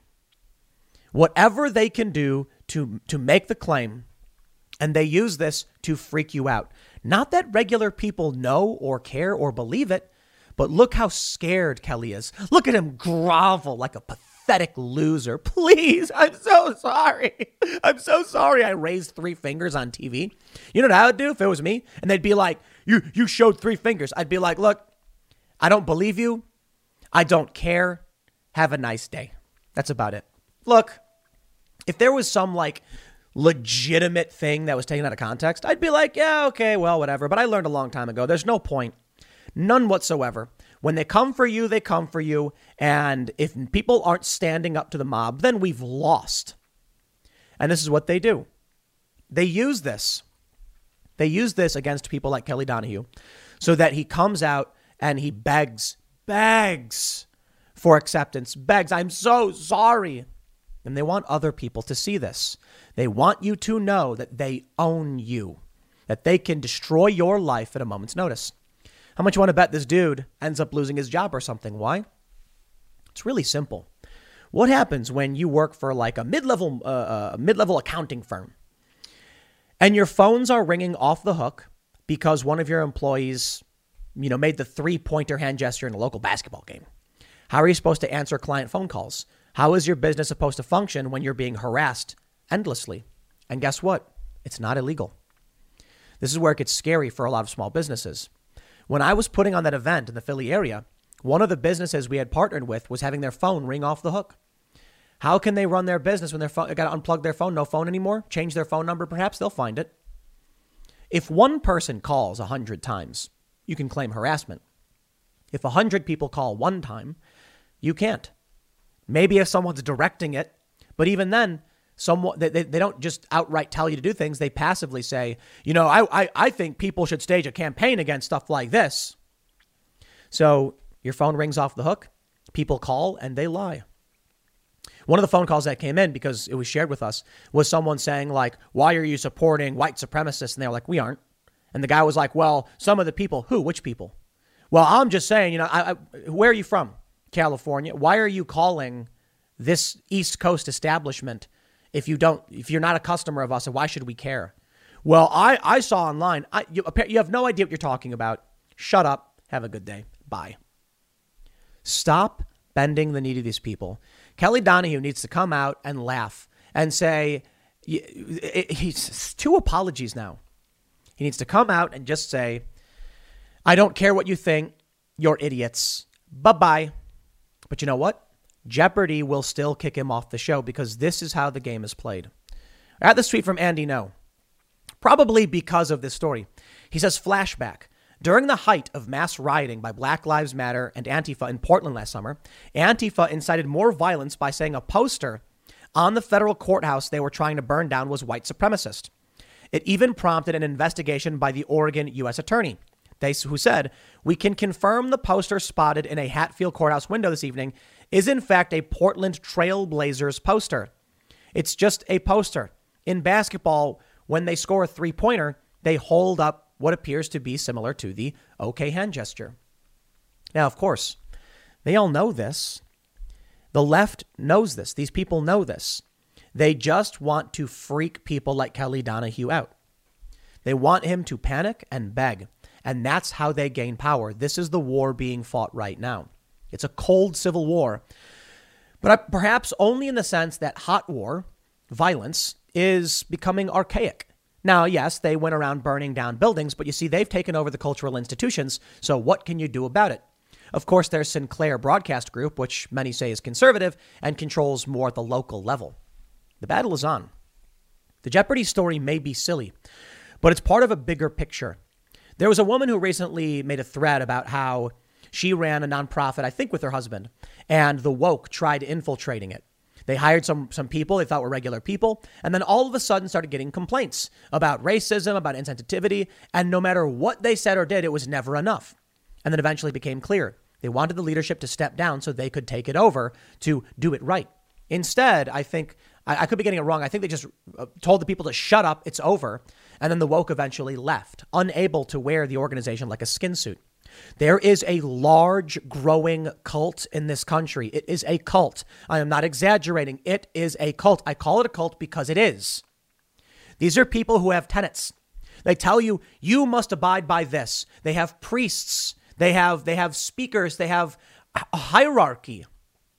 Whatever they can do to make the claim, and they use this to freak you out. Not that regular people know or care or believe it, but look how scared Kelly is. Look at him grovel like a pathetic pathetic loser. Please, I'm so sorry. I'm so sorry I raised 3 fingers on TV. You know what I would do if it was me? And they'd be like, you showed 3 fingers. I'd be like, look, I don't believe you. I don't care. Have a nice day. That's about it. Look, if there was some like legitimate thing that was taken out of context, I'd be like, yeah, okay, well, whatever. But I learned a long time ago, there's no point. None whatsoever. When they come for you, they come for you. And if people aren't standing up to the mob, then we've lost. And this is what they do. They use this. They use this against people like Kelly Donahue so that he comes out and he begs for acceptance, begs, I'm so sorry. And they want other people to see this. They want you to know that they own you, that they can destroy your life at a moment's notice. How much you want to bet this dude ends up losing his job or something? Why? It's really simple. What happens when you work for like a mid-level accounting firm and your phones are ringing off the hook because one of your employees, made the 3-pointer hand gesture in a local basketball game? How are you supposed to answer client phone calls? How is your business supposed to function when you're being harassed endlessly? And guess what? It's not illegal. This is where it gets scary for a lot of small businesses. When I was putting on that event in the Philly area, one of the businesses we had partnered with was having their phone ring off the hook. How can they run their business when their phone got to unplug their phone? No phone anymore? Change their phone number? Perhaps they'll find it. If one person calls 100 times, you can claim harassment. If 100 people call one time, you can't. Maybe if someone's directing it, but even then, they don't just outright tell you to do things. They passively say, I think people should stage a campaign against stuff like this. So your phone rings off the hook. People call and they lie. One of the phone calls that came in, because it was shared with us, was someone saying like, why are you supporting white supremacists? And they were like, we aren't. And the guy was like, well, some of the people. Who? Which people? Well, I'm just saying, where are you from? California. Why are you calling this East Coast establishment if you're not a customer of us, and why should we care? Well, I saw online. You have no idea what you're talking about. Shut up. Have a good day. Bye. Stop bending the knee to these people. Kelly Donahue needs to come out and laugh and say, he's 2 apologies now. He needs to come out and just say, I don't care what you think. You're idiots. Bye-bye. But you know what? Jeopardy will still kick him off the show, because this is how the game is played. I got this tweet from Andy No, probably because of this story. He says, flashback. During the height of mass rioting by Black Lives Matter and Antifa in Portland last summer, Antifa incited more violence by saying a poster on the federal courthouse they were trying to burn down was white supremacist. It even prompted an investigation by the Oregon U.S. attorney, who said, we can confirm the poster spotted in a Hatfield courthouse window this evening is in fact a Portland Trail Blazers poster. It's just a poster. In basketball, when they score a 3-pointer, they hold up what appears to be similar to the OK hand gesture. Now, of course, they all know this. The left knows this. These people know this. They just want to freak people like Kelly Donahue out. They want him to panic and beg. And that's how they gain power. This is the war being fought right now. It's a cold civil war, but perhaps only in the sense that hot war, violence, is becoming archaic. Now, yes, they went around burning down buildings, but you see, they've taken over the cultural institutions. So what can you do about it? Of course, there's Sinclair Broadcast Group, which many say is conservative and controls more at the local level. The battle is on. The Jeopardy story may be silly, but it's part of a bigger picture. There was a woman who recently made a thread about how she ran a nonprofit, I think with her husband, and the woke tried infiltrating it. They hired some people they thought were regular people, and then all of a sudden started getting complaints about racism, about insensitivity, and no matter what they said or did, it was never enough. And then eventually it became clear they wanted the leadership to step down so they could take it over to do it right. Instead, I think, I could be getting it wrong, I think they just told the people to shut up, it's over. And then the woke eventually left, unable to wear the organization like a skin suit. There is a large growing cult in this country. It is a cult. I am not exaggerating. It is a cult. I call it a cult because it is. These are people who have tenets. They tell you, you must abide by this. They have priests. They have speakers. They have a hierarchy.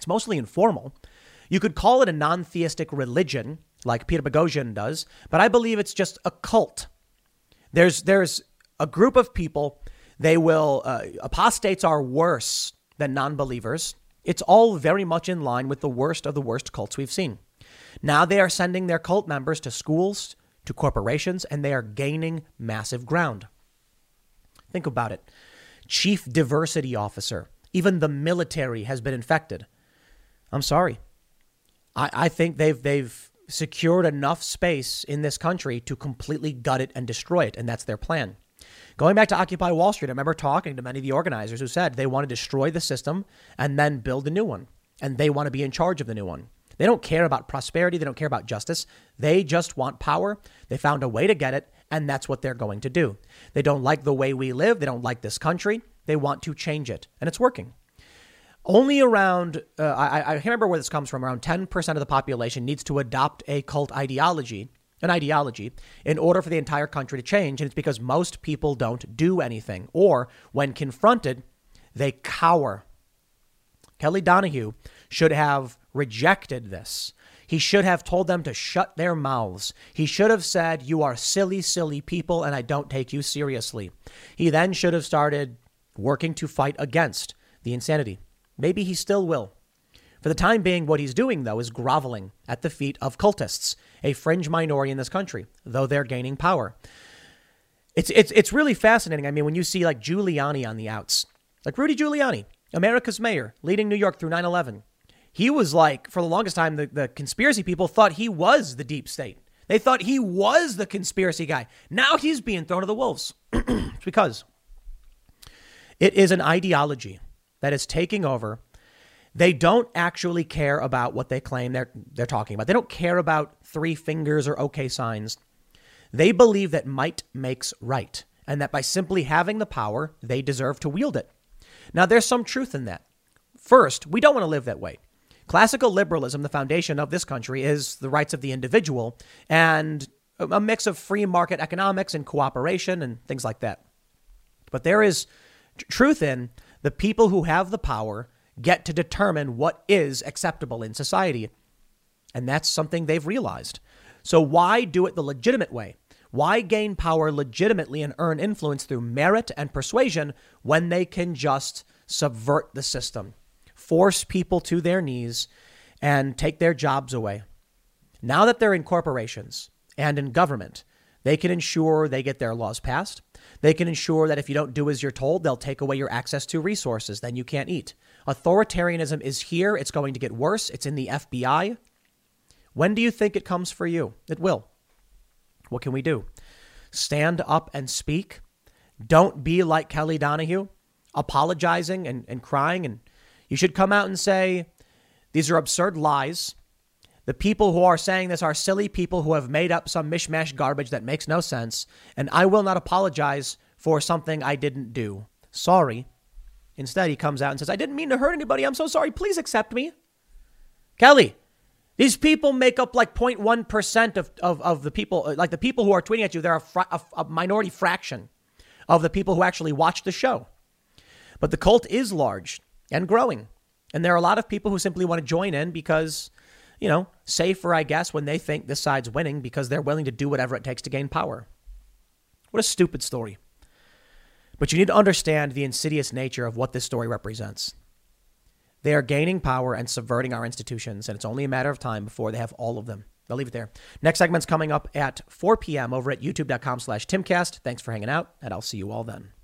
It's mostly informal. You could call it a non-theistic religion, like Peter Boghossian does, but I believe it's just a cult. There's a group of people. They will apostates are worse than non-believers. It's all very much in line with the worst of the worst cults we've seen. Now they are sending their cult members to schools, to corporations, and they are gaining massive ground. Think about it. Chief diversity officer. Even the military has been infected. I'm sorry. I think they've secured enough space in this country to completely gut it and destroy it, and that's their plan. Going back to Occupy Wall Street, I remember talking to many of the organizers who said they want to destroy the system and then build a new one, and they want to be in charge of the new one. They don't care about prosperity. They don't care about justice. They just want power. They found a way to get it, and that's what they're going to do. They don't like the way we live. They don't like this country. They want to change it, and it's working. Only around, I can't remember where this comes from, around 10% of the population needs to adopt a cult ideology, in order for the entire country to change. And it's because most people don't do anything, or when confronted, they cower. Kelly Donahue should have rejected this. He should have told them to shut their mouths. He should have said, you are silly, silly people, and I don't take you seriously. He then should have started working to fight against the insanity. Maybe he still will. For the time being, what he's doing, though, is groveling at the feet of cultists, a fringe minority in this country, though they're gaining power. It's really fascinating. I mean, when you see like Giuliani on the outs, like Rudy Giuliani, America's mayor, leading New York through 9/11. He was like, for the longest time, the conspiracy people thought he was the deep state. They thought he was the conspiracy guy. Now he's being thrown to the wolves. It's because it is an ideology that is taking over. They don't actually care about what they claim they're talking about. They don't care about three fingers or okay signs. They believe that might makes right, and that by simply having the power, they deserve to wield it. Now, there's some truth in that. First, we don't want to live that way. Classical liberalism, the foundation of this country, is the rights of the individual and a mix of free market economics and cooperation and things like that. But there is truth in the people who have the power get to determine what is acceptable in society. And that's something they've realized. So why do it the legitimate way? Why gain power legitimately and earn influence through merit and persuasion when they can just subvert the system, force people to their knees, and take their jobs away? Now that they're in corporations and in government, they can ensure they get their laws passed. They can ensure that if you don't do as you're told, they'll take away your access to resources. Then you can't eat. Authoritarianism is here. It's going to get worse. It's in the FBI. When do you think it comes for you? It will. What can we do? Stand up and speak. Don't be like Kelly Donahue, apologizing and crying. And you should come out and say, these are absurd lies. The people who are saying this are silly people who have made up some mishmash garbage that makes no sense. And I will not apologize for something I didn't do. Sorry. Instead, he comes out and says, I didn't mean to hurt anybody. I'm so sorry. Please accept me. Kelly, these people make up like 0.1% of the people, like the people who are tweeting at you. They're a minority fraction of the people who actually watch the show. But the cult is large and growing. And there are a lot of people who simply want to join in because, you know, safer, I guess, when they think this side's winning because they're willing to do whatever it takes to gain power. What a stupid story. But you need to understand the insidious nature of what this story represents. They are gaining power and subverting our institutions, and it's only a matter of time before they have all of them. I'll leave it there. Next segment's coming up at 4 p.m. over at youtube.com/Timcast. Thanks for hanging out, and I'll see you all then.